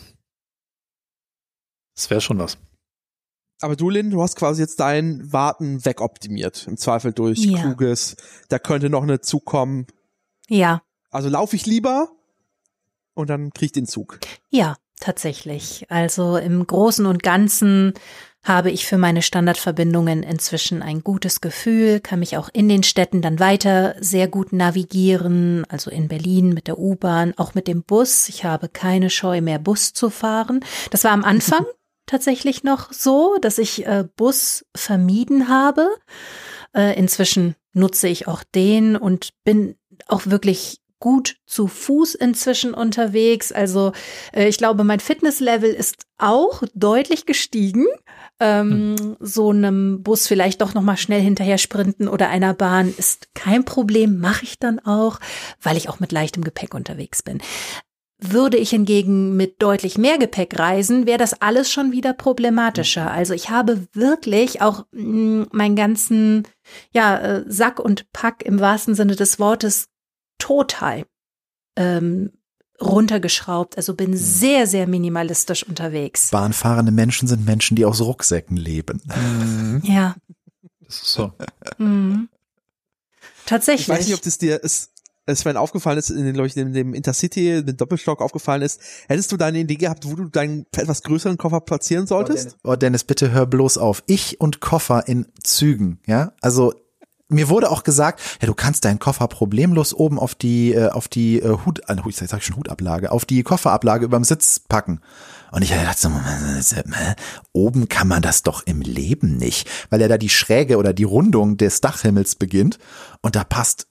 das wäre schon was. Aber du, Lynn, du hast quasi jetzt dein Warten wegoptimiert. Im Zweifel durch ja. kluges, da könnte noch eine Zug kommen. Ja. Also laufe ich lieber und dann kriege ich den Zug. Ja, tatsächlich. Also im Großen und Ganzen habe ich für meine Standardverbindungen inzwischen ein gutes Gefühl, kann mich auch in den Städten dann weiter sehr gut navigieren, also in Berlin mit der U-Bahn, auch mit dem Bus. Ich habe keine Scheu mehr, Bus zu fahren. Das war am Anfang tatsächlich noch so, dass ich äh, Bus vermieden habe. Äh, inzwischen nutze ich auch den und bin auch wirklich gut zu Fuß inzwischen unterwegs. Also äh, ich glaube, mein Fitnesslevel ist auch deutlich gestiegen. Ähm, hm. So einem Bus vielleicht doch nochmal schnell hinterher sprinten oder einer Bahn ist kein Problem, mache ich dann auch, weil ich auch mit leichtem Gepäck unterwegs bin. Würde ich hingegen mit deutlich mehr Gepäck reisen, wäre das alles schon wieder problematischer. Also ich habe wirklich auch mh, meinen ganzen ja, äh, Sack und Pack im wahrsten Sinne des Wortes total ähm, runtergeschraubt. Also bin sehr, sehr minimalistisch unterwegs. Bahnfahrende Menschen sind Menschen, die aus Rucksäcken leben. Mhm. Ja. Das ist so. Mhm. Tatsächlich. Ich weiß nicht, ob das dir ist. Sven aufgefallen ist, in, den, in dem Intercity, dem Doppelstock aufgefallen ist, hättest du da eine Idee gehabt, wo du deinen etwas größeren Koffer platzieren solltest? Oh Dennis, oh Dennis, bitte hör bloß auf. Ich und Koffer in Zügen, ja, also mir wurde auch gesagt, ja, du kannst deinen Koffer problemlos oben auf die äh, auf die äh, Hut, äh, ich sag schon Hutablage, auf die Kofferablage überm Sitz packen. Und ich dachte so, oben kann man das doch im Leben nicht, weil ja da die Schräge oder die Rundung des Dachhimmels beginnt und da passt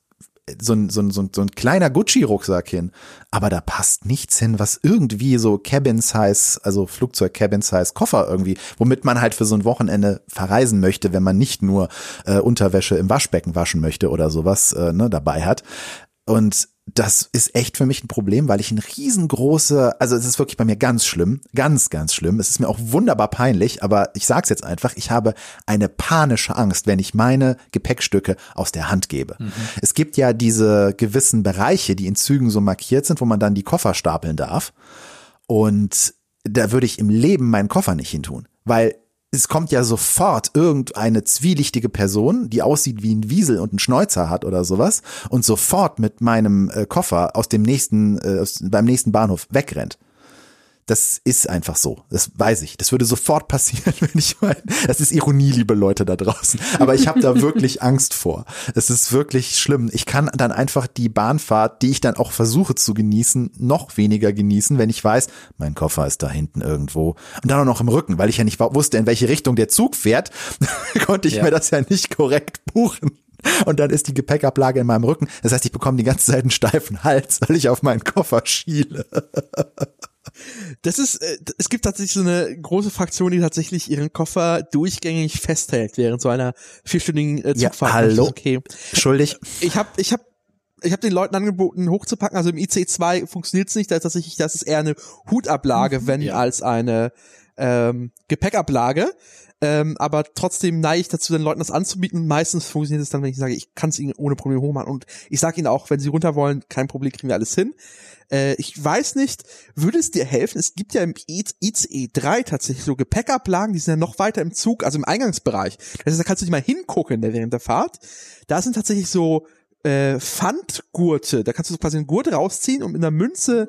so ein, so ein, so ein, so ein kleiner Gucci-Rucksack hin, aber da passt nichts hin, was irgendwie so Cabin-Size, also Flugzeug-Cabin-Size Koffer irgendwie, womit man halt für so ein Wochenende verreisen möchte, wenn man nicht nur äh, Unterwäsche im Waschbecken waschen möchte oder sowas äh, ne, dabei hat. Und das ist echt für mich ein Problem, weil ich ein riesengroße, also es ist wirklich bei mir ganz schlimm, ganz, ganz schlimm. Es ist mir auch wunderbar peinlich, aber ich sag's jetzt einfach, ich habe eine panische Angst, wenn ich meine Gepäckstücke aus der Hand gebe. Mhm. Es gibt ja diese gewissen Bereiche, die in Zügen so markiert sind, wo man dann die Koffer stapeln darf. Und da würde ich im Leben meinen Koffer nicht hintun, weil es kommt ja sofort irgendeine zwielichtige Person, die aussieht wie ein Wiesel und einen Schnäuzer hat oder sowas und sofort mit meinem äh, Koffer aus dem nächsten, äh, aus, beim nächsten Bahnhof wegrennt. Das ist einfach so. Das weiß ich. Das würde sofort passieren, wenn ich meine. Das ist Ironie, liebe Leute da draußen. Aber ich habe da wirklich Angst vor. Es ist wirklich schlimm. Ich kann dann einfach die Bahnfahrt, die ich dann auch versuche zu genießen, noch weniger genießen, wenn ich weiß, mein Koffer ist da hinten irgendwo. Und dann auch noch im Rücken, weil ich ja nicht wusste, in welche Richtung der Zug fährt, konnte ich ja. mir das ja nicht korrekt buchen. Und dann ist die Gepäckablage in meinem Rücken. Das heißt, ich bekomme die ganze Zeit einen steifen Hals, weil ich auf meinen Koffer schiele. Das ist, äh, es gibt tatsächlich so eine große Fraktion, die tatsächlich ihren Koffer durchgängig festhält während so einer vierstündigen äh, Zugfahrt. Ja, hallo. Okay. Schuldig. Ich habe, ich habe, ich habe den Leuten angeboten, hochzupacken. Also im I C zwei funktioniert es nicht. Da ist tatsächlich, das ist eher eine Hutablage, wenn ja. als eine ähm, Gepäckablage. Ähm, aber trotzdem neige ich dazu, den Leuten das anzubieten. Meistens funktioniert es dann, wenn ich sage, ich kann es ihnen ohne Probleme hochmachen. Und ich sage ihnen auch, wenn sie runter wollen, kein Problem, kriegen wir alles hin. Äh, ich weiß nicht, würde es dir helfen? Es gibt ja im I C E drei tatsächlich so Gepäckablagen, die sind ja noch weiter im Zug, also im Eingangsbereich. Das heißt, da kannst du nicht mal hingucken während der Fahrt. Da sind tatsächlich so äh, Pfandgurte. Da kannst du so quasi einen Gurt rausziehen und mit einer Münze.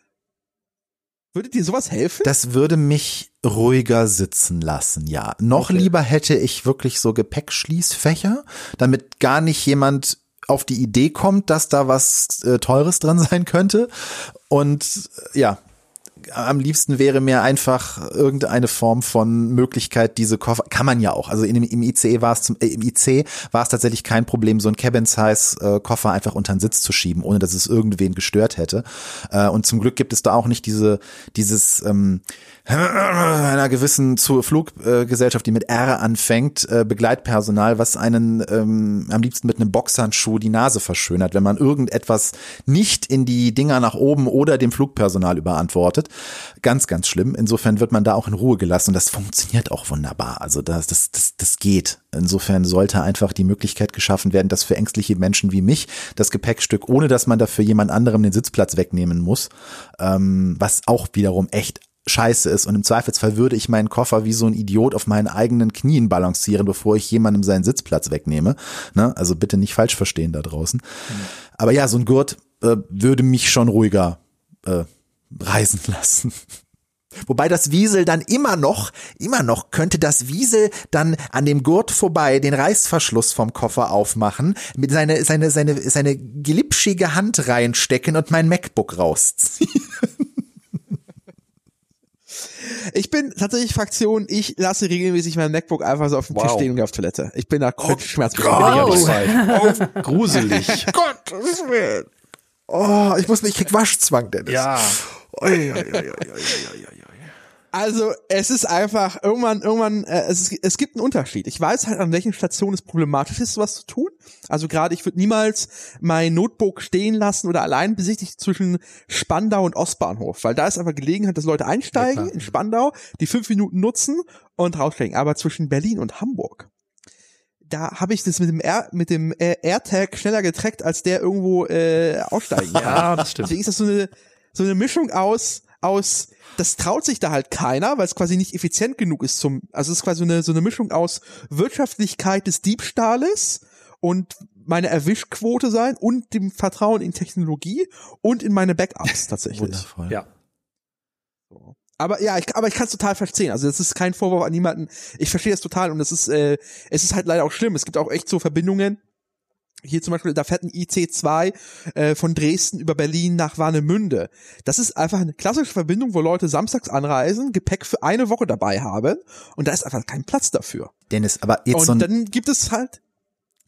Würde dir sowas helfen? Das würde mich ruhiger sitzen lassen, ja. Noch okay. lieber hätte ich wirklich so Gepäckschließfächer, damit gar nicht jemand auf die Idee kommt, dass da was äh, Teures drin sein könnte. Und äh, ja, am liebsten wäre mir einfach irgendeine Form von Möglichkeit, diese Koffer, kann man ja auch, also in, im I C E war es zum, äh, im I C war es tatsächlich kein Problem, so einen Cabin-Size-Koffer einfach unter den Sitz zu schieben, ohne dass es irgendwen gestört hätte. Äh, und zum Glück gibt es da auch nicht diese, dieses, ähm, einer gewissen zu Fluggesellschaft, die mit R anfängt, äh, Begleitpersonal, was einen ähm, am liebsten mit einem Boxhandschuh die Nase verschönert, wenn man irgendetwas nicht in die Dinger nach oben oder dem Flugpersonal überantwortet. Ganz, ganz schlimm. Insofern wird man da auch in Ruhe gelassen und das funktioniert auch wunderbar. Also das, das, das, das geht. Insofern sollte einfach die Möglichkeit geschaffen werden, dass für ängstliche Menschen wie mich das Gepäckstück, ohne dass man dafür jemand anderem den Sitzplatz wegnehmen muss, ähm, was auch wiederum echt scheiße ist und im Zweifelsfall würde ich meinen Koffer wie so ein Idiot auf meinen eigenen Knien balancieren, bevor ich jemandem seinen Sitzplatz wegnehme. Ne? Also bitte nicht falsch verstehen da draußen. Mhm. Aber ja, so ein Gurt äh, würde mich schon ruhiger äh, reisen lassen. Wobei das Wiesel dann immer noch, immer noch könnte das Wiesel dann an dem Gurt vorbei den Reißverschluss vom Koffer aufmachen, mit seine, seine, seine, seine glitschige Hand reinstecken und mein MacBook rausziehen. Ich bin tatsächlich Fraktion, ich lasse regelmäßig mein MacBook einfach so auf dem wow. Tisch stehen und gehe auf Toilette. Ich bin da Kopfschmerz. Oh, oh, gruselig. Gott, Willen. Oh, ich muss nicht, ich krieg Waschzwang, Dennis. Ja. Oi, oi, oi, oi, oi, oi. Also es ist einfach, irgendwann, irgendwann, äh, es, ist, es gibt einen Unterschied. Ich weiß halt, an welchen Stationen es problematisch ist, sowas zu tun. Also gerade, ich würde niemals mein Notebook stehen lassen oder allein besichtigen zwischen Spandau und Ostbahnhof, weil da ist einfach Gelegenheit, dass Leute einsteigen ja, in Spandau, die fünf Minuten nutzen und raussteigen. Aber zwischen Berlin und Hamburg, da habe ich das mit dem Air, mit dem äh, AirTag schneller getrackt, als der irgendwo äh, aussteigen kann. Ja, das stimmt. Deswegen ist das so eine, so eine Mischung aus, aus das traut sich da halt keiner, weil es quasi nicht effizient genug ist zum, also es ist quasi so eine, so eine Mischung aus Wirtschaftlichkeit des Diebstahles und meine Erwischquote sein und dem Vertrauen in Technologie und in meine Backups tatsächlich. Wundervoll. Ja. Aber ja, ich, aber ich kann es total verstehen. Also das ist kein Vorwurf an niemanden. Ich verstehe das total und es ist, äh, es ist halt leider auch schlimm. Es gibt auch echt so Verbindungen. Hier zum Beispiel, da fährt ein I C zwei äh, von Dresden über Berlin nach Warnemünde. Das ist einfach eine klassische Verbindung, wo Leute samstags anreisen, Gepäck für eine Woche dabei haben und da ist einfach kein Platz dafür. Dennis, aber jetzt und so ein dann gibt es halt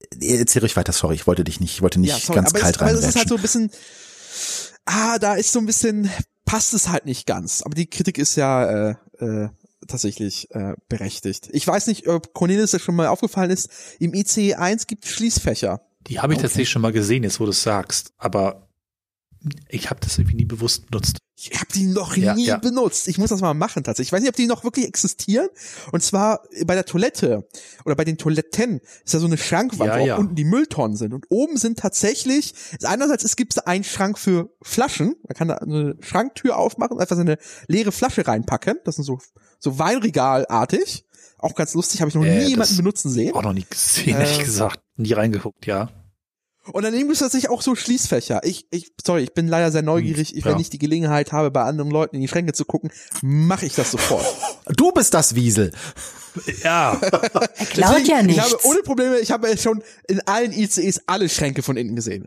erzähl ruhig weiter, sorry, ich wollte dich nicht, ich wollte nicht ja, sorry, ganz aber kalt es, aber es ist reinwätschen. halt so ein bisschen, ah, da ist so ein bisschen, passt es halt nicht ganz. Aber die Kritik ist ja äh, äh, tatsächlich äh, berechtigt. Ich weiß nicht, ob Cornelis das schon mal aufgefallen ist, im I C E eins gibt es Schließfächer. Die habe ich Okay. tatsächlich schon mal gesehen, jetzt wo du es sagst, aber ich habe das irgendwie nie bewusst benutzt. Ich habe die noch Ja, nie ja. benutzt. Ich muss das mal machen tatsächlich. Ich weiß nicht, ob die noch wirklich existieren. Und zwar bei der Toilette oder bei den Toiletten ist ja so eine Schrankwand, Ja, wo auch ja. unten die Mülltonnen sind. Und oben sind tatsächlich, einerseits es gibt einen Schrank für Flaschen. Man kann da eine Schranktür aufmachen und einfach so eine leere Flasche reinpacken. Das sind so, so Weinregalartig. Auch ganz lustig, habe ich noch Äh, nie das- jemanden benutzen sehen. Auch noch nie gesehen, Äh, ehrlich gesagt. Nie reingeguckt, ja. Und daneben gibt es tatsächlich auch so Schließfächer. Ich, ich, sorry, ich bin leider sehr neugierig. Ich, Ja. wenn ich die Gelegenheit habe, bei anderen Leuten in die Schränke zu gucken, mache ich das sofort. Du bist das Wiesel. Ja, Er klaut ja Deswegen, nichts. Ich habe ohne Probleme, ich habe schon in allen I C Es alle Schränke von innen gesehen.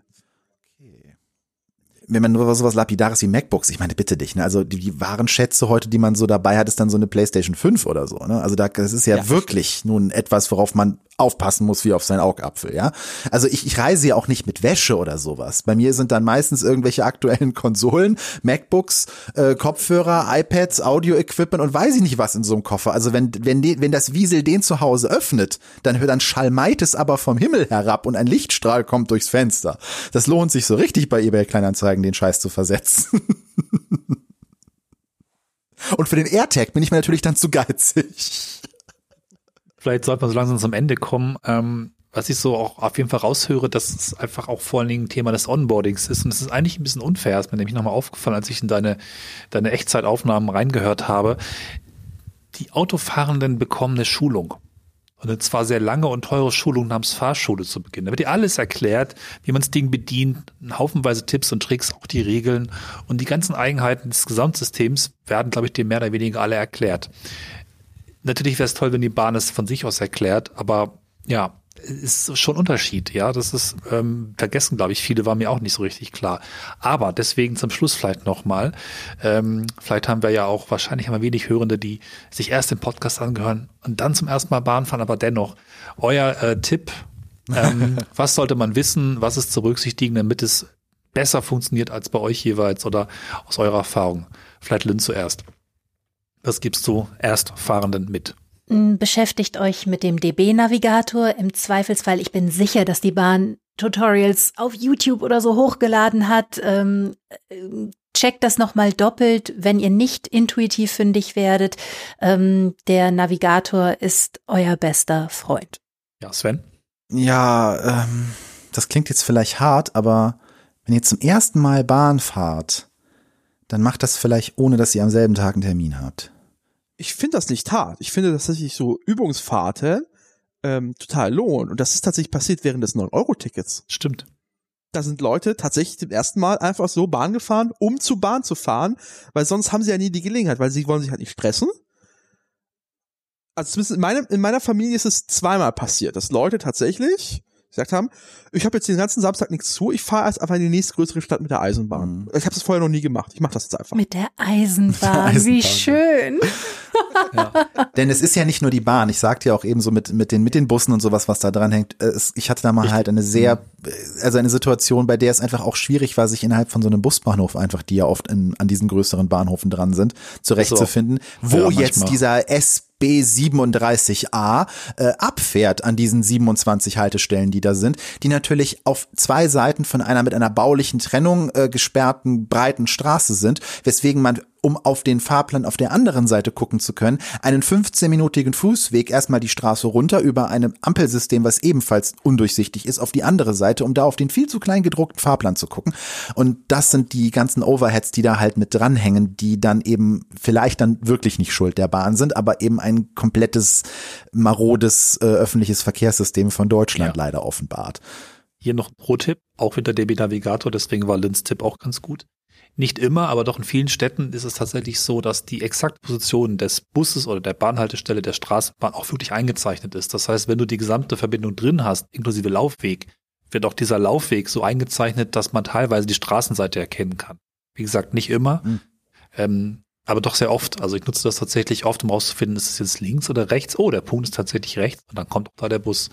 Wenn man nur sowas Lapidares wie MacBooks, ich meine, bitte dich, ne? Also die, die wahren Schätze heute, die man so dabei hat, ist dann so eine PlayStation fünf oder so, ne? Also da, das ist ja, Ja, wirklich nun etwas, worauf man aufpassen muss wie auf seinen Augapfel, ja? Also ich, ich reise ja auch nicht mit Wäsche oder sowas. Bei mir sind dann meistens irgendwelche aktuellen Konsolen, MacBooks, äh, Kopfhörer, iPads, Audio-Equipment und weiß ich nicht was in so einem Koffer. Also wenn, wenn, die, wenn das Wiesel den zu Hause öffnet, dann hört dann schalmeit es aber vom Himmel herab und ein Lichtstrahl kommt durchs Fenster. Das lohnt sich so richtig bei eBay Kleinanzeigen, den Scheiß zu versetzen. Und für den AirTag bin ich mir natürlich dann zu geizig. vielleicht sollte man so langsam zum Ende kommen. Ähm, was ich so auch auf jeden Fall raushöre, dass es einfach auch vor allen Dingen ein Thema des Onboardings ist. Und es ist eigentlich ein bisschen unfair, ist mir nämlich nochmal aufgefallen, als ich in deine, deine Echtzeitaufnahmen reingehört habe. Die Autofahrenden bekommen eine Schulung. Und eine zwar sehr lange und teure Schulung namens Fahrschule zu Beginn. Da wird dir alles erklärt, wie man das Ding bedient, haufenweise Tipps und Tricks, auch die Regeln. Und die ganzen Eigenheiten des Gesamtsystems werden, glaube ich, dir mehr oder weniger alle erklärt. Natürlich wäre es toll, wenn die Bahn es von sich aus erklärt, aber ja, ist schon ein Unterschied, ja. Das ist ähm, vergessen, glaube ich, viele, war mir auch nicht so richtig klar. Aber deswegen zum Schluss vielleicht nochmal. Ähm, vielleicht haben wir ja auch, wahrscheinlich haben wir wenig Hörende, die sich erst den Podcast angehören und dann zum ersten Mal Bahn fahren, aber dennoch, euer äh, Tipp, ähm, was sollte man wissen, was ist zu berücksichtigen, damit es besser funktioniert als bei euch jeweils oder aus eurer Erfahrung? Vielleicht Lynn zuerst. Was gibst du Erstfahrenden mit? Beschäftigt euch mit dem D B-Navigator. Im Zweifelsfall, ich bin sicher, dass die Bahn Tutorials auf YouTube oder so hochgeladen hat. Ähm, checkt das nochmal doppelt, wenn ihr nicht intuitiv fündig werdet. Ähm, der Navigator ist euer bester Freund. Ja, Sven? Ja, ähm, das klingt jetzt vielleicht hart, aber wenn ihr zum ersten Mal Bahn fahrt, dann macht das vielleicht, ohne dass ihr am selben Tag einen Termin habt. Ich finde das nicht hart. Ich finde tatsächlich so Übungsfahrten ähm, total lohnen. Und das ist tatsächlich passiert während des neun Euro Tickets. Stimmt. Da sind Leute tatsächlich zum ersten Mal einfach so Bahn gefahren, um zu Bahn zu fahren, weil sonst haben sie ja nie die Gelegenheit, weil sie wollen sich halt nicht stressen. Also zumindest in, meinem, in meiner Familie ist es zweimal passiert, dass Leute tatsächlich gesagt haben, ich habe jetzt den ganzen Samstag nichts zu, ich fahre erst einfach in die nächstgrößere Stadt mit der Eisenbahn. Mhm. Ich habe das vorher noch nie gemacht, ich mache das jetzt einfach. Mit der Eisenbahn, Mit der wie Eisenbahn. schön. Denn es ist ja nicht nur die Bahn. Ich sagte ja auch eben so mit, mit den, mit den Bussen und sowas, was da dran hängt. Es, ich hatte da mal halt eine sehr, also eine Situation, bei der es einfach auch schwierig war, sich innerhalb von so einem Busbahnhof einfach, die ja oft in, an diesen größeren Bahnhöfen dran sind, zurechtzufinden, wo Ja, jetzt manchmal. dieser S B siebenunddreißig a äh, abfährt an diesen siebenundzwanzig Haltestellen, die da sind, die natürlich auf zwei Seiten von einer mit einer baulichen Trennung äh, gesperrten breiten Straße sind, weswegen man, um auf den Fahrplan auf der anderen Seite gucken zu können, einen fünfzehnminütigen Fußweg erstmal die Straße runter über ein Ampelsystem, was ebenfalls undurchsichtig ist, auf die andere Seite, um da auf den viel zu klein gedruckten Fahrplan zu gucken. Und das sind die ganzen Overheads, die da halt mit dranhängen, die dann eben vielleicht dann wirklich nicht Schuld der Bahn sind, aber eben ein komplettes, marodes äh, öffentliches Verkehrssystem von Deutschland Ja. leider offenbart. Hier noch ein Pro-Tipp, auch mit der D B-Navigator, deswegen war Lynns Tipp auch ganz gut. Nicht immer, aber doch in vielen Städten ist es tatsächlich so, dass die exakte Position des Busses oder der Bahnhaltestelle der Straßenbahn auch wirklich eingezeichnet ist. Das heißt, wenn du die gesamte Verbindung drin hast, inklusive Laufweg, wird auch dieser Laufweg so eingezeichnet, dass man teilweise die Straßenseite erkennen kann. Wie gesagt, nicht immer, Mhm. ähm, aber doch sehr oft. Also ich nutze das tatsächlich oft, um rauszufinden, ist es jetzt links oder rechts? Oh, der Punkt ist tatsächlich rechts und dann kommt auch da der Bus.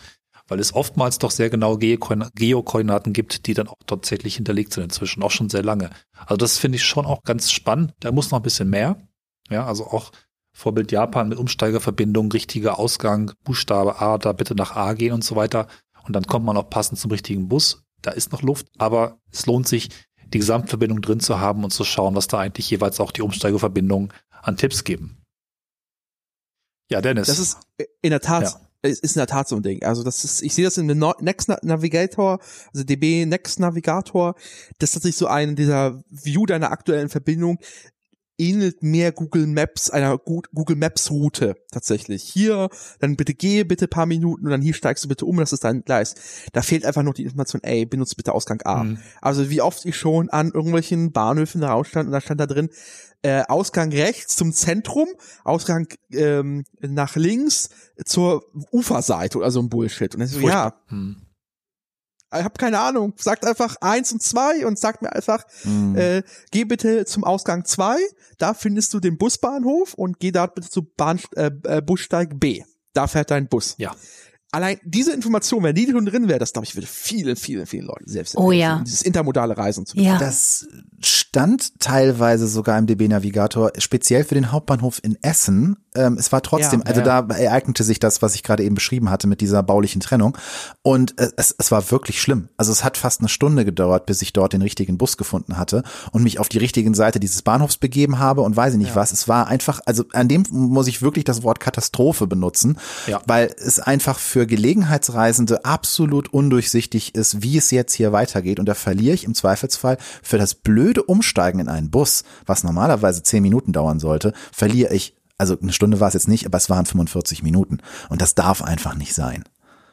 weil es oftmals doch sehr genau Geokoordin- Geokoordinaten gibt, die dann auch tatsächlich hinterlegt sind inzwischen, auch schon sehr lange. Also das finde ich schon auch ganz spannend. Da muss noch ein bisschen mehr. Ja, also auch Vorbild Japan mit Umsteigerverbindung, richtiger Ausgang, Buchstabe A, da bitte nach A gehen und so weiter. Und dann kommt man auch passend zum richtigen Bus. Da ist noch Luft, aber es lohnt sich, die Gesamtverbindung drin zu haben und zu schauen, was da eigentlich jeweils auch die Umsteigerverbindungen an Tipps geben. Ja, Dennis. Das ist in der Tat, Ja. ist in der Tat so ein Ding. Also das ist, ich sehe das in dem No- Next Navigator, also D B Next Navigator, das ist tatsächlich so ein dieser View deiner aktuellen Verbindung, ähnelt mehr Google Maps, einer Gu- Google Maps Route tatsächlich. Hier, dann bitte gehe bitte ein paar Minuten und dann hier steigst du bitte um, das ist dein Gleis. Da fehlt einfach noch die Information, ey, benutze bitte Ausgang A. Mhm. Also wie oft ich schon an irgendwelchen Bahnhöfen da rausstand und da stand da drin, äh, Ausgang rechts zum Zentrum, Ausgang ähm, nach links zur Uferseite oder so ein Bullshit. Und dann so, ja, Hm. ich habe keine Ahnung, sagt einfach eins und zwei und sagt mir einfach, Mhm. äh, geh bitte zum Ausgang zwei, da findest du den Busbahnhof und geh da bitte zu Bahn, äh, äh, Bussteig B. Da fährt dein Bus. Ja. Allein diese Information, wenn die schon drin wäre, das glaube ich, würde vielen, vielen, vielen Leuten selbst Oh ja. helfen, dieses intermodale Reisen zu Ja. Das stand teilweise sogar im D B Navigator, speziell für den Hauptbahnhof in Essen. Ähm, es war trotzdem, Ja, also ja. da ereignete sich das, was ich gerade eben beschrieben hatte mit dieser baulichen Trennung. Und äh, es, es war wirklich schlimm. Also es hat fast eine Stunde gedauert, bis ich dort den richtigen Bus gefunden hatte und mich auf die richtigen Seite dieses Bahnhofs begeben habe und weiß ich nicht Ja. was. Es war einfach, also an dem muss ich wirklich das Wort Katastrophe benutzen, Ja. weil es einfach für Gelegenheitsreisende absolut undurchsichtig ist, wie es jetzt hier weitergeht. Und da verliere ich im Zweifelsfall für das blöde Umsteigen in einen Bus, was normalerweise zehn Minuten dauern sollte, verliere ich, also eine Stunde war es jetzt nicht, aber es waren fünfundvierzig Minuten. Und das darf einfach nicht sein.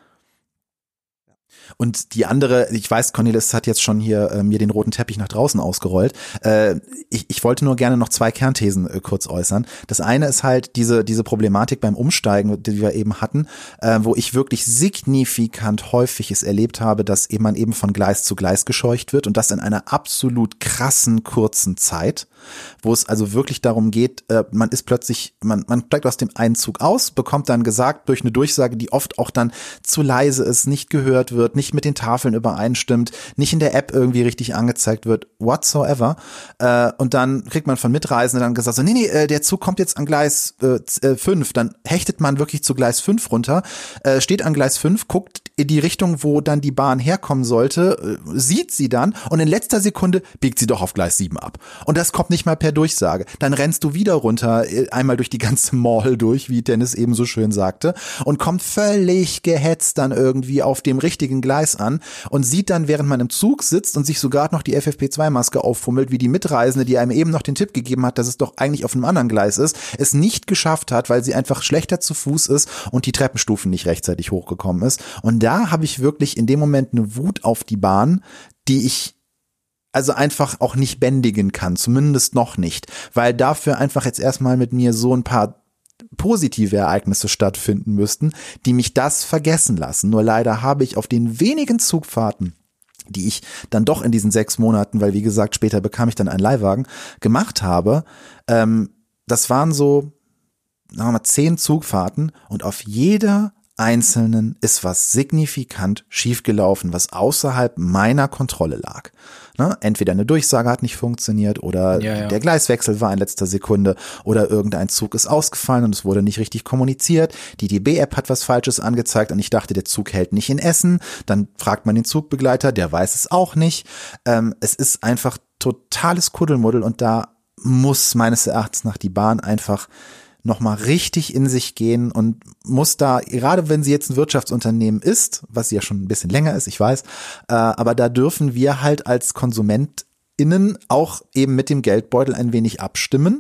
Und die andere, ich weiß, Cornelis hat jetzt schon hier äh, mir den roten Teppich nach draußen ausgerollt. Äh, ich, ich wollte nur gerne noch zwei Kernthesen äh, kurz äußern. Das eine ist halt diese diese Problematik beim Umsteigen, die wir eben hatten, äh, wo ich wirklich signifikant häufig es erlebt habe, dass eben man eben von Gleis zu Gleis gescheucht wird und das in einer absolut krassen kurzen Zeit, wo es also wirklich darum geht, äh, man ist plötzlich, man man steigt aus dem einen Zug aus, bekommt dann gesagt durch eine Durchsage, die oft auch dann zu leise ist, nicht gehört wird, nicht mit den Tafeln übereinstimmt, nicht in der App irgendwie richtig angezeigt wird, whatsoever. Äh, und dann kriegt man von Mitreisenden dann gesagt, so, nee, nee, äh, der Zug kommt jetzt an Gleis fünf. Dann hechtet man wirklich zu Gleis fünf runter, äh, steht an Gleis fünf, guckt in die Richtung, wo dann die Bahn herkommen sollte, äh, sieht sie dann und in letzter Sekunde biegt sie doch auf Gleis sieben ab. Und das kommt nicht mal per Durchsage. Dann rennst du wieder runter, äh, einmal durch die ganze Mall durch, wie Dennis eben so schön sagte, und kommt völlig gehetzt dann irgendwie auf dem richtigen Gleis an und sieht dann, während man im Zug sitzt und sich sogar noch die F F P zwei Maske auffummelt, wie die Mitreisende, die einem eben noch den Tipp gegeben hat, dass es doch eigentlich auf einem anderen Gleis ist, es nicht geschafft hat, weil sie einfach schlechter zu Fuß ist und die Treppenstufen nicht rechtzeitig hochgekommen ist. Und da habe ich wirklich in dem Moment eine Wut auf die Bahn, die ich also einfach auch nicht bändigen kann, zumindest noch nicht, weil dafür einfach jetzt erstmal mit mir so ein paar positive Ereignisse stattfinden müssten, die mich das vergessen lassen. Nur leider habe ich auf den wenigen Zugfahrten, die ich dann doch in diesen sechs Monaten, weil wie gesagt, später bekam ich dann einen Leihwagen, gemacht habe, ähm, das waren so, sagen wir mal, zehn Zugfahrten und auf jeder einzelnen ist was signifikant schiefgelaufen, was außerhalb meiner Kontrolle lag. Ne? Entweder eine Durchsage hat nicht funktioniert oder Ja, ja. der Gleiswechsel war in letzter Sekunde oder irgendein Zug ist ausgefallen und es wurde nicht richtig kommuniziert. Die D B-App hat was Falsches angezeigt und ich dachte, der Zug hält nicht in Essen. Dann fragt man den Zugbegleiter, der weiß es auch nicht. Ähm, es ist einfach totales Kuddelmuddel und da muss meines Erachtens nach die Bahn einfach nochmal richtig in sich gehen und muss da, gerade wenn sie jetzt ein Wirtschaftsunternehmen ist, was sie ja schon ein bisschen länger ist, ich weiß, äh, aber da dürfen wir halt als KonsumentInnen auch eben mit dem Geldbeutel ein wenig abstimmen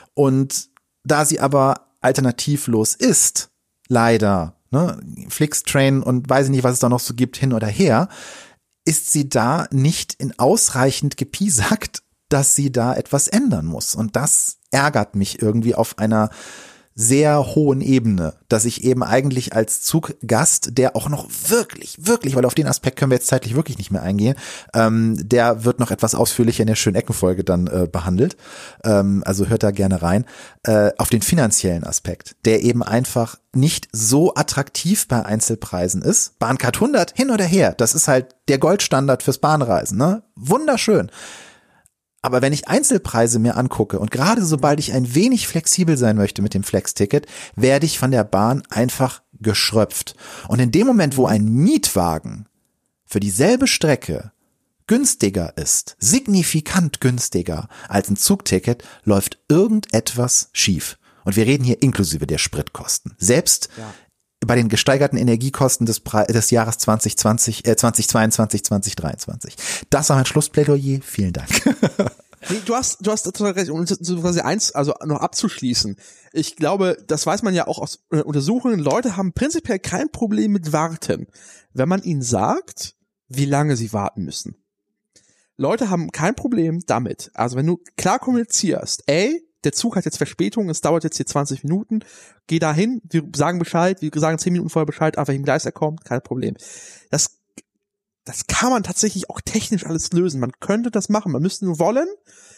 und da sie aber alternativlos ist, leider, ne, Flixtrain und weiß ich nicht, was es da noch so gibt, hin oder her, ist sie da nicht in ausreichend gepiesackt, dass sie da etwas ändern muss und das ärgert mich irgendwie auf einer sehr hohen Ebene, dass ich eben eigentlich als Zuggast, der auch noch wirklich, wirklich, weil auf den Aspekt können wir jetzt zeitlich wirklich nicht mehr eingehen, ähm, der wird noch etwas ausführlicher in der schönen Eckenfolge dann äh, behandelt, ähm, also hört da gerne rein, äh, auf den finanziellen Aspekt, der eben einfach nicht so attraktiv bei Einzelpreisen ist. Bahncard hundert, hin oder her, das ist halt der Goldstandard fürs Bahnreisen, ne? Wunderschön. Aber wenn ich Einzelpreise mir angucke und gerade sobald ich ein wenig flexibel sein möchte mit dem Flex-Ticket, werde ich von der Bahn einfach geschröpft. Und in dem Moment, wo ein Mietwagen für dieselbe Strecke günstiger ist, signifikant günstiger als ein Zugticket, läuft irgendetwas schief. Und wir reden hier inklusive der Spritkosten. Selbst ja. bei den gesteigerten Energiekosten des, Pre- des Jahres zwanzig zwanzig, äh, zwanzig zweiundzwanzig, zwanzig dreiundzwanzig. Das war mein Schlussplädoyer. Vielen Dank. Nee, du hast, du hast total recht. Und so quasi eins, also noch abzuschließen. Ich glaube, das weiß man ja auch aus äh, Untersuchungen. Leute haben prinzipiell kein Problem mit Warten, wenn man ihnen sagt, wie lange sie warten müssen. Leute haben kein Problem damit. Also wenn du klar kommunizierst, ey, der Zug hat jetzt Verspätung, es dauert jetzt hier zwanzig Minuten, geh da hin, wir sagen Bescheid, wir sagen zehn Minuten vorher Bescheid, auf welchem Gleis er kommt, kein Problem. Das, das kann man tatsächlich auch technisch alles lösen. Man könnte das machen, man müsste nur wollen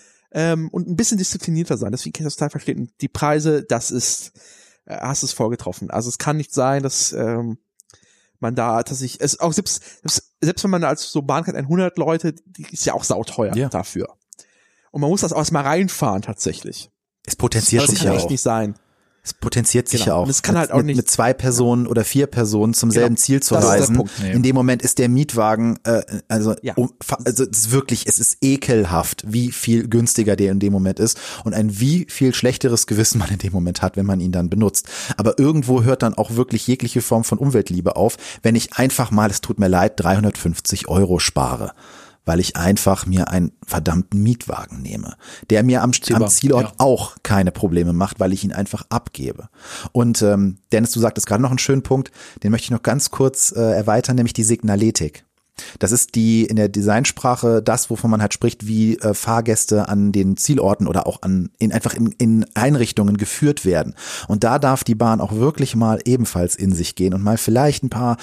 ähm, und ein bisschen disziplinierter sein. Deswegen kann ich das total verstehen. Und die Preise, das ist, äh, hast es vorgetroffen. Also es kann nicht sein, dass ähm, man da tatsächlich, es auch selbst, selbst, selbst wenn man als so Bahncard hundert Leute, die ist ja auch sauteuer ja. dafür. Und man muss das auch erstmal reinfahren tatsächlich. Es potenziert das sich kann ja echt auch. nicht sein. Es potenziert sich genau. ja auch. Und es kann mit, halt auch mit, nicht mit zwei Personen ja. oder vier Personen zum genau. selben Ziel zu das reisen. Ist der Punkt. Nee. In dem Moment ist der Mietwagen, äh, also, ja. um, also es ist wirklich, es ist ekelhaft, wie viel günstiger der in dem Moment ist und ein wie viel schlechteres Gewissen man in dem Moment hat, wenn man ihn dann benutzt. Aber irgendwo hört dann auch wirklich jegliche Form von Umweltliebe auf, wenn ich einfach mal, es tut mir leid, dreihundertfünfzig Euro spare. Weil ich einfach mir einen verdammten Mietwagen nehme, der mir am, am Zielort ja. auch keine Probleme macht, weil ich ihn einfach abgebe. Und ähm, Dennis, du sagtest gerade noch einen schönen Punkt, den möchte ich noch ganz kurz äh, erweitern, nämlich die Signaletik. Das ist die in der Designsprache das, wovon man halt spricht, wie äh, Fahrgäste an den Zielorten oder auch an in einfach in, in Einrichtungen geführt werden. Und da darf die Bahn auch wirklich mal ebenfalls in sich gehen und mal vielleicht ein paar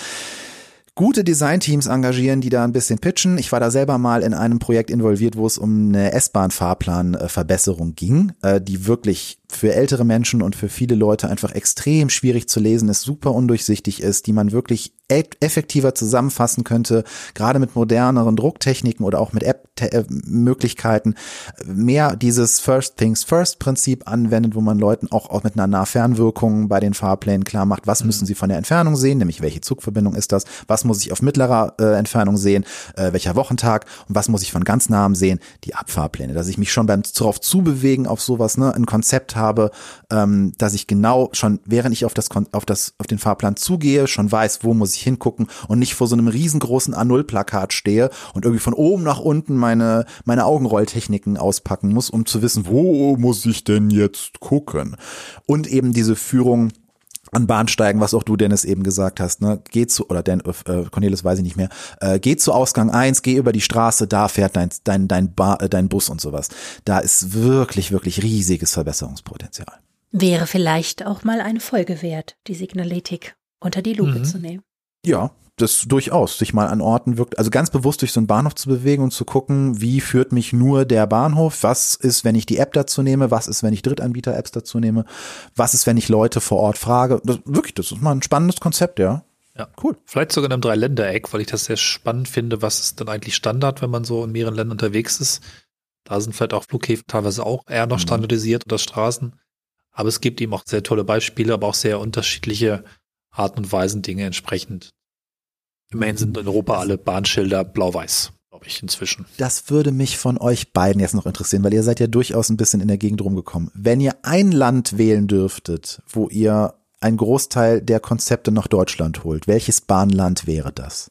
gute Designteams engagieren, die da ein bisschen pitchen. Ich war da selber mal in einem Projekt involviert, wo es um eine S-Bahn-Fahrplan-Verbesserung ging, die wirklich für ältere Menschen und für viele Leute einfach extrem schwierig zu lesen ist, super undurchsichtig ist, die man wirklich effektiver zusammenfassen könnte, gerade mit moderneren Drucktechniken oder auch mit App-Möglichkeiten, mehr dieses First Things First Prinzip anwendet, wo man Leuten auch, auch mit einer Nahfernwirkung bei den Fahrplänen klar macht, was mhm. müssen sie von der Entfernung sehen, nämlich welche Zugverbindung ist das, was muss ich auf mittlerer äh, Entfernung sehen, äh, welcher Wochentag und was muss ich von ganz nahem sehen, die Abfahrpläne, dass ich mich schon beim darauf zubewegen auf sowas, ne, ein Konzept habe, ähm, dass ich genau schon, während ich auf das auf das auf den Fahrplan zugehe, schon weiß, wo muss ich hingucken und nicht vor so einem riesengroßen A null Plakat stehe und irgendwie von oben nach unten meine meine Augenrolltechniken auspacken muss, um zu wissen, wo muss ich denn jetzt gucken? Und eben diese Führung an Bahnsteigen, was auch du, Dennis, eben gesagt hast, ne, geh zu, oder Dan, äh, Cornelis weiß ich nicht mehr, äh, geh zu Ausgang eins, geh über die Straße, da fährt dein, dein, dein, ba, äh, dein Bus und sowas. Da ist wirklich, wirklich riesiges Verbesserungspotenzial. Wäre vielleicht auch mal eine Folge wert, die Signaletik unter die Lupe mhm. zu nehmen. Ja, das durchaus, sich mal an Orten wirkt, also ganz bewusst durch so einen Bahnhof zu bewegen und zu gucken, wie führt mich nur der Bahnhof, was ist, wenn ich die App dazu nehme, was ist, wenn ich Drittanbieter-Apps dazu nehme, was ist, wenn ich Leute vor Ort frage, das, wirklich, das ist mal ein spannendes Konzept, ja. Ja, cool. Vielleicht sogar in einem Dreiländereck, weil ich das sehr spannend finde, was ist denn eigentlich Standard, wenn man so in mehreren Ländern unterwegs ist. Da sind vielleicht auch Flughäfen teilweise auch eher noch standardisiert oder Straßen, aber es gibt eben auch sehr tolle Beispiele, aber auch sehr unterschiedliche Arten und Weisen, Dinge entsprechend. Immerhin sind in Europa alle Bahnschilder blau-weiß, glaube ich, inzwischen. Das würde mich von euch beiden jetzt noch interessieren, weil ihr seid ja durchaus ein bisschen in der Gegend rumgekommen. Wenn ihr ein Land wählen dürftet, wo ihr einen Großteil der Konzepte nach Deutschland holt, welches Bahnland wäre das?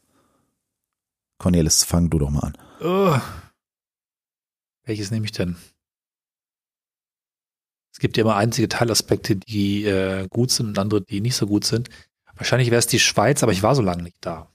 Cornelis, fang du doch mal an. Oh. Welches nehme ich denn? Es gibt ja immer einzige Teilaspekte, die äh, gut sind und andere, die nicht so gut sind. Wahrscheinlich wäre es die Schweiz, aber ich war so lange nicht da.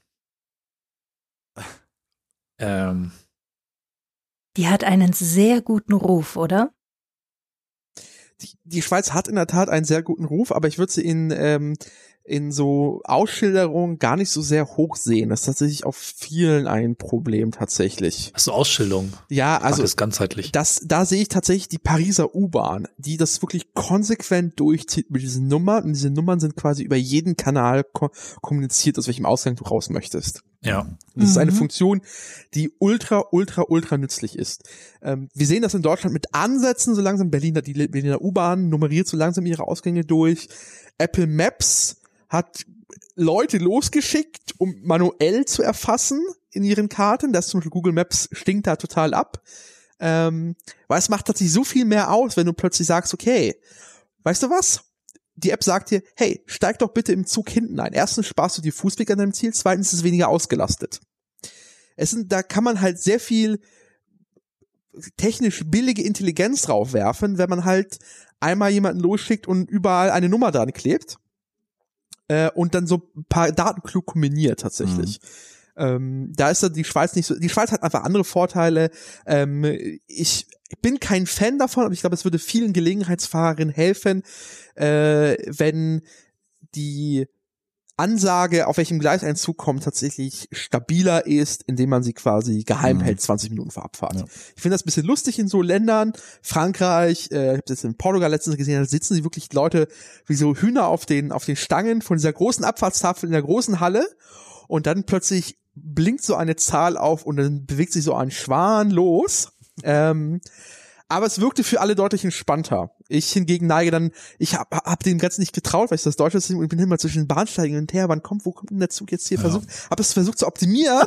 Ähm. Die hat einen sehr guten Ruf, oder? die, die Schweiz hat in der Tat einen sehr guten Ruf, aber ich würde sie in ähm, in so Ausschilderungen gar nicht so sehr hoch sehen. Das ist tatsächlich auf vielen ein Problem tatsächlich. Achso, Ausschilderung. Ja, also das ganzheitlich. Das, da sehe ich tatsächlich die Pariser U-Bahn, die das wirklich konsequent durchzieht mit diesen Nummern. Und diese Nummern sind quasi über jeden Kanal ko- kommuniziert, aus welchem Ausgang du raus möchtest. Ja. Das ist eine Mhm. Funktion, die ultra, ultra, ultra nützlich ist. Ähm, wir sehen das in Deutschland mit Ansätzen so langsam. Berliner, die Berliner U-Bahn nummeriert so langsam ihre Ausgänge durch. Apple Maps hat Leute losgeschickt, um manuell zu erfassen in ihren Karten. Das zum Beispiel Google Maps stinkt da total ab. Ähm, weil es macht tatsächlich so viel mehr aus, wenn du plötzlich sagst, okay, weißt du was? Die App sagt dir, hey, steig doch bitte im Zug hinten ein. Erstens sparst du die Fußweg an deinem Ziel, zweitens ist es weniger ausgelastet. Es sind, da kann man halt sehr viel technisch billige Intelligenz draufwerfen, wenn man halt einmal jemanden losschickt und überall eine Nummer dran klebt. Äh, und dann so ein paar Daten klug kombiniert tatsächlich. Mhm. Ähm, da ist ja die Schweiz nicht so, die Schweiz hat einfach andere Vorteile. Ähm, ich bin kein Fan davon, aber ich glaube, es würde vielen Gelegenheitsfahrerinnen helfen, äh, wenn die Ansage, auf welchem Gleis ein Zug kommt, tatsächlich stabiler ist, indem man sie quasi geheim Mhm. hält, zwanzig Minuten vor Abfahrt. Ja. Ich finde das ein bisschen lustig in so Ländern, Frankreich, äh, ich habe das in Portugal letztens gesehen, da sitzen sie wirklich Leute wie so Hühner auf den auf den Stangen von dieser großen Abfahrtstafel in der großen Halle und dann plötzlich blinkt so eine Zahl auf und dann bewegt sich so ein Schwan los. Ähm, aber es wirkte für alle deutlich entspannter. Ich hingegen neige dann, ich hab, hab dem Ganzen nicht getraut, weil ich das deutsche System und bin immer zwischen den Bahnsteigen hin und her, wann kommt, wo kommt denn der Zug jetzt hier, Ja. versucht, hab es versucht zu optimieren,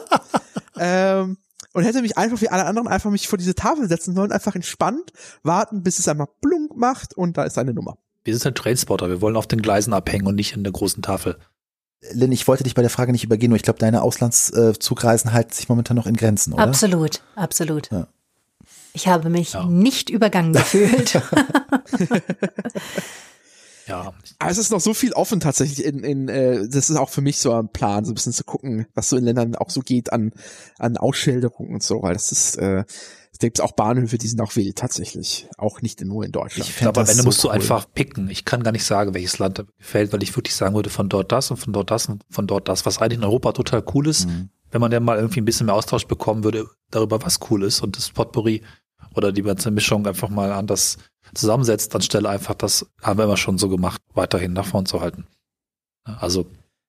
ähm, und hätte mich einfach wie alle anderen einfach mich vor diese Tafel setzen sollen, einfach entspannt, warten, bis es einmal blunk macht und da ist eine Nummer. Wir sind halt Trainspotter, wir wollen auf den Gleisen abhängen und nicht in der großen Tafel. Lynn, ich wollte dich bei der Frage nicht übergehen, nur ich glaube, deine Auslandszugreisen halten sich momentan noch in Grenzen, oder? Absolut, absolut. Ja. Ich habe mich Ja. nicht übergangen gefühlt. Ja, Aber es ist noch so viel offen tatsächlich in, in äh, das ist auch für mich so ein Plan, so ein bisschen zu gucken, was so in Ländern auch so geht an an Ausschilderungen und so, weil das ist, äh, es gibt auch Bahnhöfe, die sind auch wild tatsächlich, auch nicht nur in Deutschland. Ich fänd aber das wenn, du so musst du cool. einfach picken. Ich kann gar nicht sagen, welches Land mir gefällt, weil ich wirklich sagen würde, von dort das und von dort das und von dort das, was eigentlich in Europa total cool ist, Mhm. wenn man dann mal irgendwie ein bisschen mehr Austausch bekommen würde darüber, was cool ist und das Potpourri oder die ganze Mischung einfach mal anders zusammensetzt, anstelle einfach, das haben wir immer schon so gemacht, weiterhin nach vorn zu halten. Also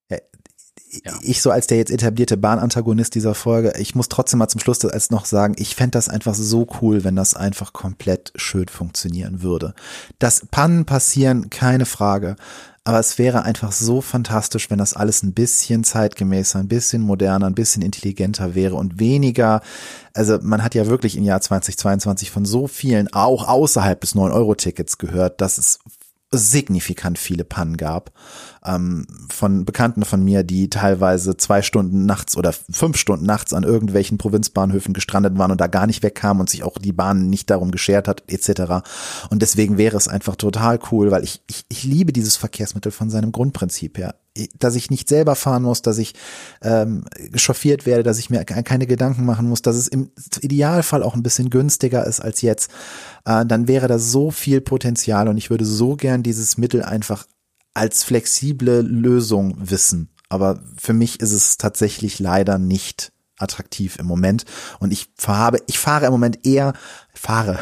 Ja. Ich so als der jetzt etablierte Bahnantagonist dieser Folge, ich muss trotzdem mal zum Schluss das als noch sagen, ich fände das einfach so cool, wenn das einfach komplett schön funktionieren würde. Dass Pannen passieren, keine Frage. Aber es wäre einfach so fantastisch, wenn das alles ein bisschen zeitgemäßer, ein bisschen moderner, ein bisschen intelligenter wäre und weniger, also man hat ja wirklich im Jahr zweitausendzweiundzwanzig von so vielen, auch außerhalb des neun Euro Tickets gehört, dass es signifikant viele Pannen gab, ähm, von Bekannten von mir, die teilweise zwei Stunden nachts oder fünf Stunden nachts an irgendwelchen Provinzbahnhöfen gestrandet waren und da gar nicht wegkamen und sich auch die Bahn nicht darum geschert hat, et cetera. Und deswegen wäre es einfach total cool, weil ich, ich, ich liebe dieses Verkehrsmittel von seinem Grundprinzip her. Dass ich nicht selber fahren muss, dass ich ähm, chauffiert werde, dass ich mir keine Gedanken machen muss, dass es im Idealfall auch ein bisschen günstiger ist als jetzt, äh, dann wäre da so viel Potenzial und ich würde so gern dieses Mittel einfach als flexible Lösung wissen. Aber für mich ist es tatsächlich leider nicht attraktiv im Moment und ich fahre, ich fahre im Moment eher, fahre,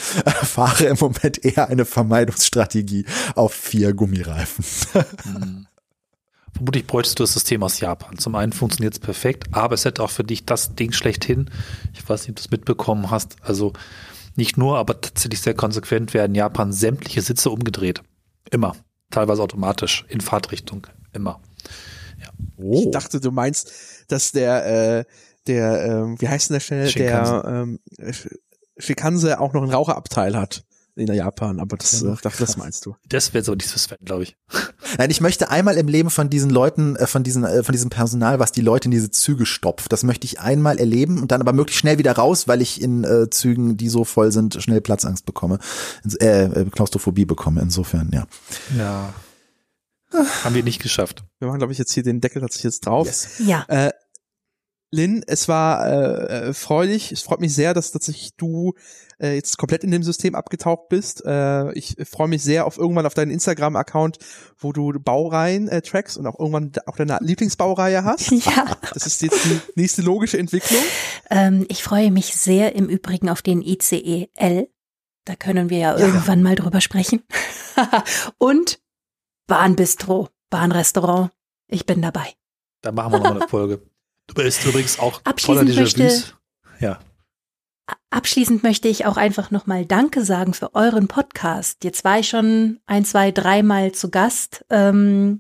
fahre im Moment eher eine Vermeidungsstrategie auf vier Gummireifen. Mhm. Vermutlich bräuchtest du das System aus Japan. Zum einen funktioniert es perfekt, aber es hätte auch für dich das Ding schlechthin. Ich weiß nicht, ob du es mitbekommen hast. Also nicht nur, aber tatsächlich sehr konsequent werden in Japan sämtliche Sitze umgedreht. Immer. Teilweise automatisch. In Fahrtrichtung. Immer. Ja. Ich dachte, du meinst, dass der, äh, der, ähm, wie heißt denn der schnell, Shinkansen. der ähm, Sh- Shinkansen auch noch einen Raucherabteil hat in der Japan, aber das, Ja, äh, dachte, das meinst du. Das wäre so nichts für Sven, glaube ich. Nein, ich möchte einmal im Leben von diesen Leuten, äh, von diesen, äh, von diesem Personal, was die Leute in diese Züge stopft. Das möchte ich einmal erleben und dann aber möglichst schnell wieder raus, weil ich in äh, Zügen, die so voll sind, schnell Platzangst bekomme, Ins, äh, äh, Klaustrophobie bekomme. Insofern, ja. Ja. Haben wir nicht geschafft. Wir machen, glaube ich, jetzt hier den Deckel tatsächlich jetzt drauf. Yes. Ja. Äh, Lynn, es war äh, freudig. Es freut mich sehr, dass tatsächlich du äh, jetzt komplett in dem System abgetaucht bist. Äh, ich freue mich sehr auf irgendwann auf deinen Instagram-Account, wo du Baureihen äh, trackst und auch irgendwann auch deine Lieblingsbaureihe hast. Ja. Das ist jetzt die nächste logische Entwicklung. Ähm, ich freue mich sehr im Übrigen auf den I C E L. Da können wir ja, ja. irgendwann mal drüber sprechen. Und Bahnbistro, Bahnrestaurant. Ich bin dabei. Da machen wir nochmal eine Folge. Du bist übrigens auch abschließend toller möchte, Ja. Abschließend möchte ich auch einfach nochmal Danke sagen für euren Podcast. Jetzt war ich schon ein, zwei, dreimal zu Gast ähm,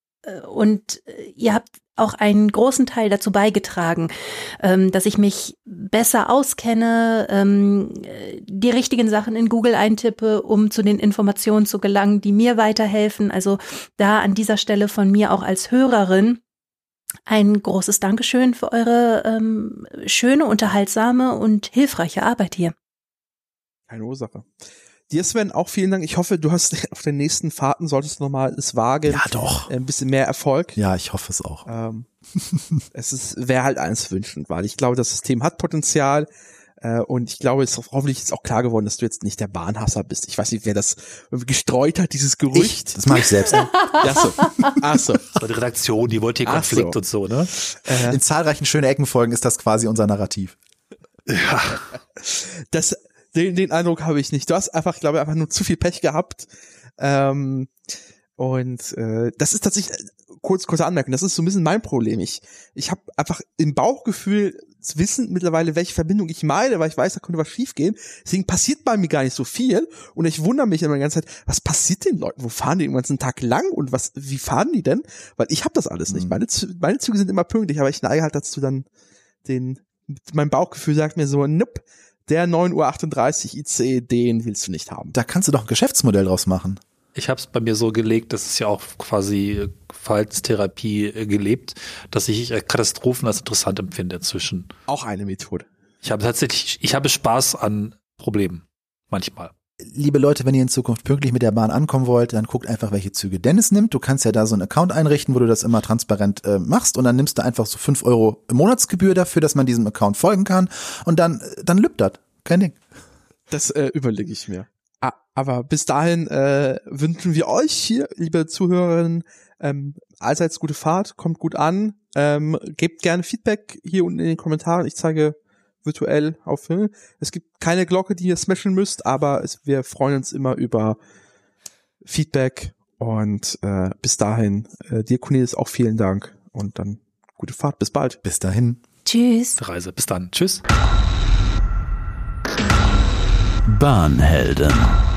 und ihr habt auch einen großen Teil dazu beigetragen, ähm, dass ich mich besser auskenne, ähm, die richtigen Sachen in Google eintippe, um zu den Informationen zu gelangen, die mir weiterhelfen. Also da an dieser Stelle von mir auch als Hörerin ein großes Dankeschön für eure ähm, schöne, unterhaltsame und hilfreiche Arbeit hier. Keine Ursache. Dir, Sven, auch vielen Dank. Ich hoffe, du hast auf den nächsten Fahrten, solltest du nochmal es wagen. Ja, doch. Ein bisschen mehr Erfolg. Ja, ich hoffe es auch. Ähm, es ist, wäre halt eins wünschend, weil ich glaube, das System hat Potenzial. Äh, und ich glaube, es ist hoffentlich jetzt auch klar geworden, dass du jetzt nicht der Bahnhasser bist. Ich weiß nicht, wer das gestreut hat, dieses Gerücht. Ich, das mache ich selbst. Ach so. Ach so. Das war die Redaktion, die wollte hier Konflikt so. und so, ne? Äh, In zahlreichen schönen Eckenfolgen ist das quasi unser Narrativ. Ja. Das, den, den Eindruck habe ich nicht. Du hast einfach, glaube ich, einfach nur zu viel Pech gehabt. Ähm, und äh, das ist tatsächlich, kurz, kurze Anmerkung, das ist so ein bisschen mein Problem. Ich, ich habe einfach im Bauchgefühl zu wissen mittlerweile, welche Verbindung ich meine, weil ich weiß, da könnte was schiefgehen. Deswegen passiert bei mir gar nicht so viel. Und ich wundere mich immer die ganze Zeit, was passiert den Leuten? Wo fahren die den ganzen Tag lang? Und was, wie fahren die denn? Weil ich habe das alles nicht. Mhm. Meine, meine Züge sind immer pünktlich, aber ich neige halt dazu dann den, mein Bauchgefühl sagt mir so, nope, der neun Uhr achtunddreißig I C E, den willst du nicht haben. Da kannst du doch ein Geschäftsmodell draus machen. Ich habe es bei mir so gelegt, das ist ja auch quasi Verhaltenstherapie gelebt, dass ich Katastrophen als interessant empfinde inzwischen. Auch eine Methode. Ich habe tatsächlich, ich habe Spaß an Problemen. Manchmal. Liebe Leute, wenn ihr in Zukunft pünktlich mit der Bahn ankommen wollt, dann guckt einfach, welche Züge Dennis nimmt. Du kannst ja da so einen Account einrichten, wo du das immer transparent äh, machst und dann nimmst du einfach so fünf Euro Monatsgebühr dafür, dass man diesem Account folgen kann und dann, dann lübt das. Kein Ding. Das äh, überlege ich mir. Ah, aber bis dahin äh, wünschen wir euch hier, liebe Zuhörerinnen, ähm, allseits gute Fahrt, kommt gut an, ähm, gebt gerne Feedback hier unten in den Kommentaren. Ich zeige virtuell auf Film. Es gibt keine Glocke, die ihr smashen müsst, aber es, wir freuen uns immer über Feedback und äh, bis dahin, äh, dir Cornelis auch vielen Dank und dann gute Fahrt, bis bald. Bis dahin. Tschüss. Reise. Bis dann. Tschüss. Bahnhelden.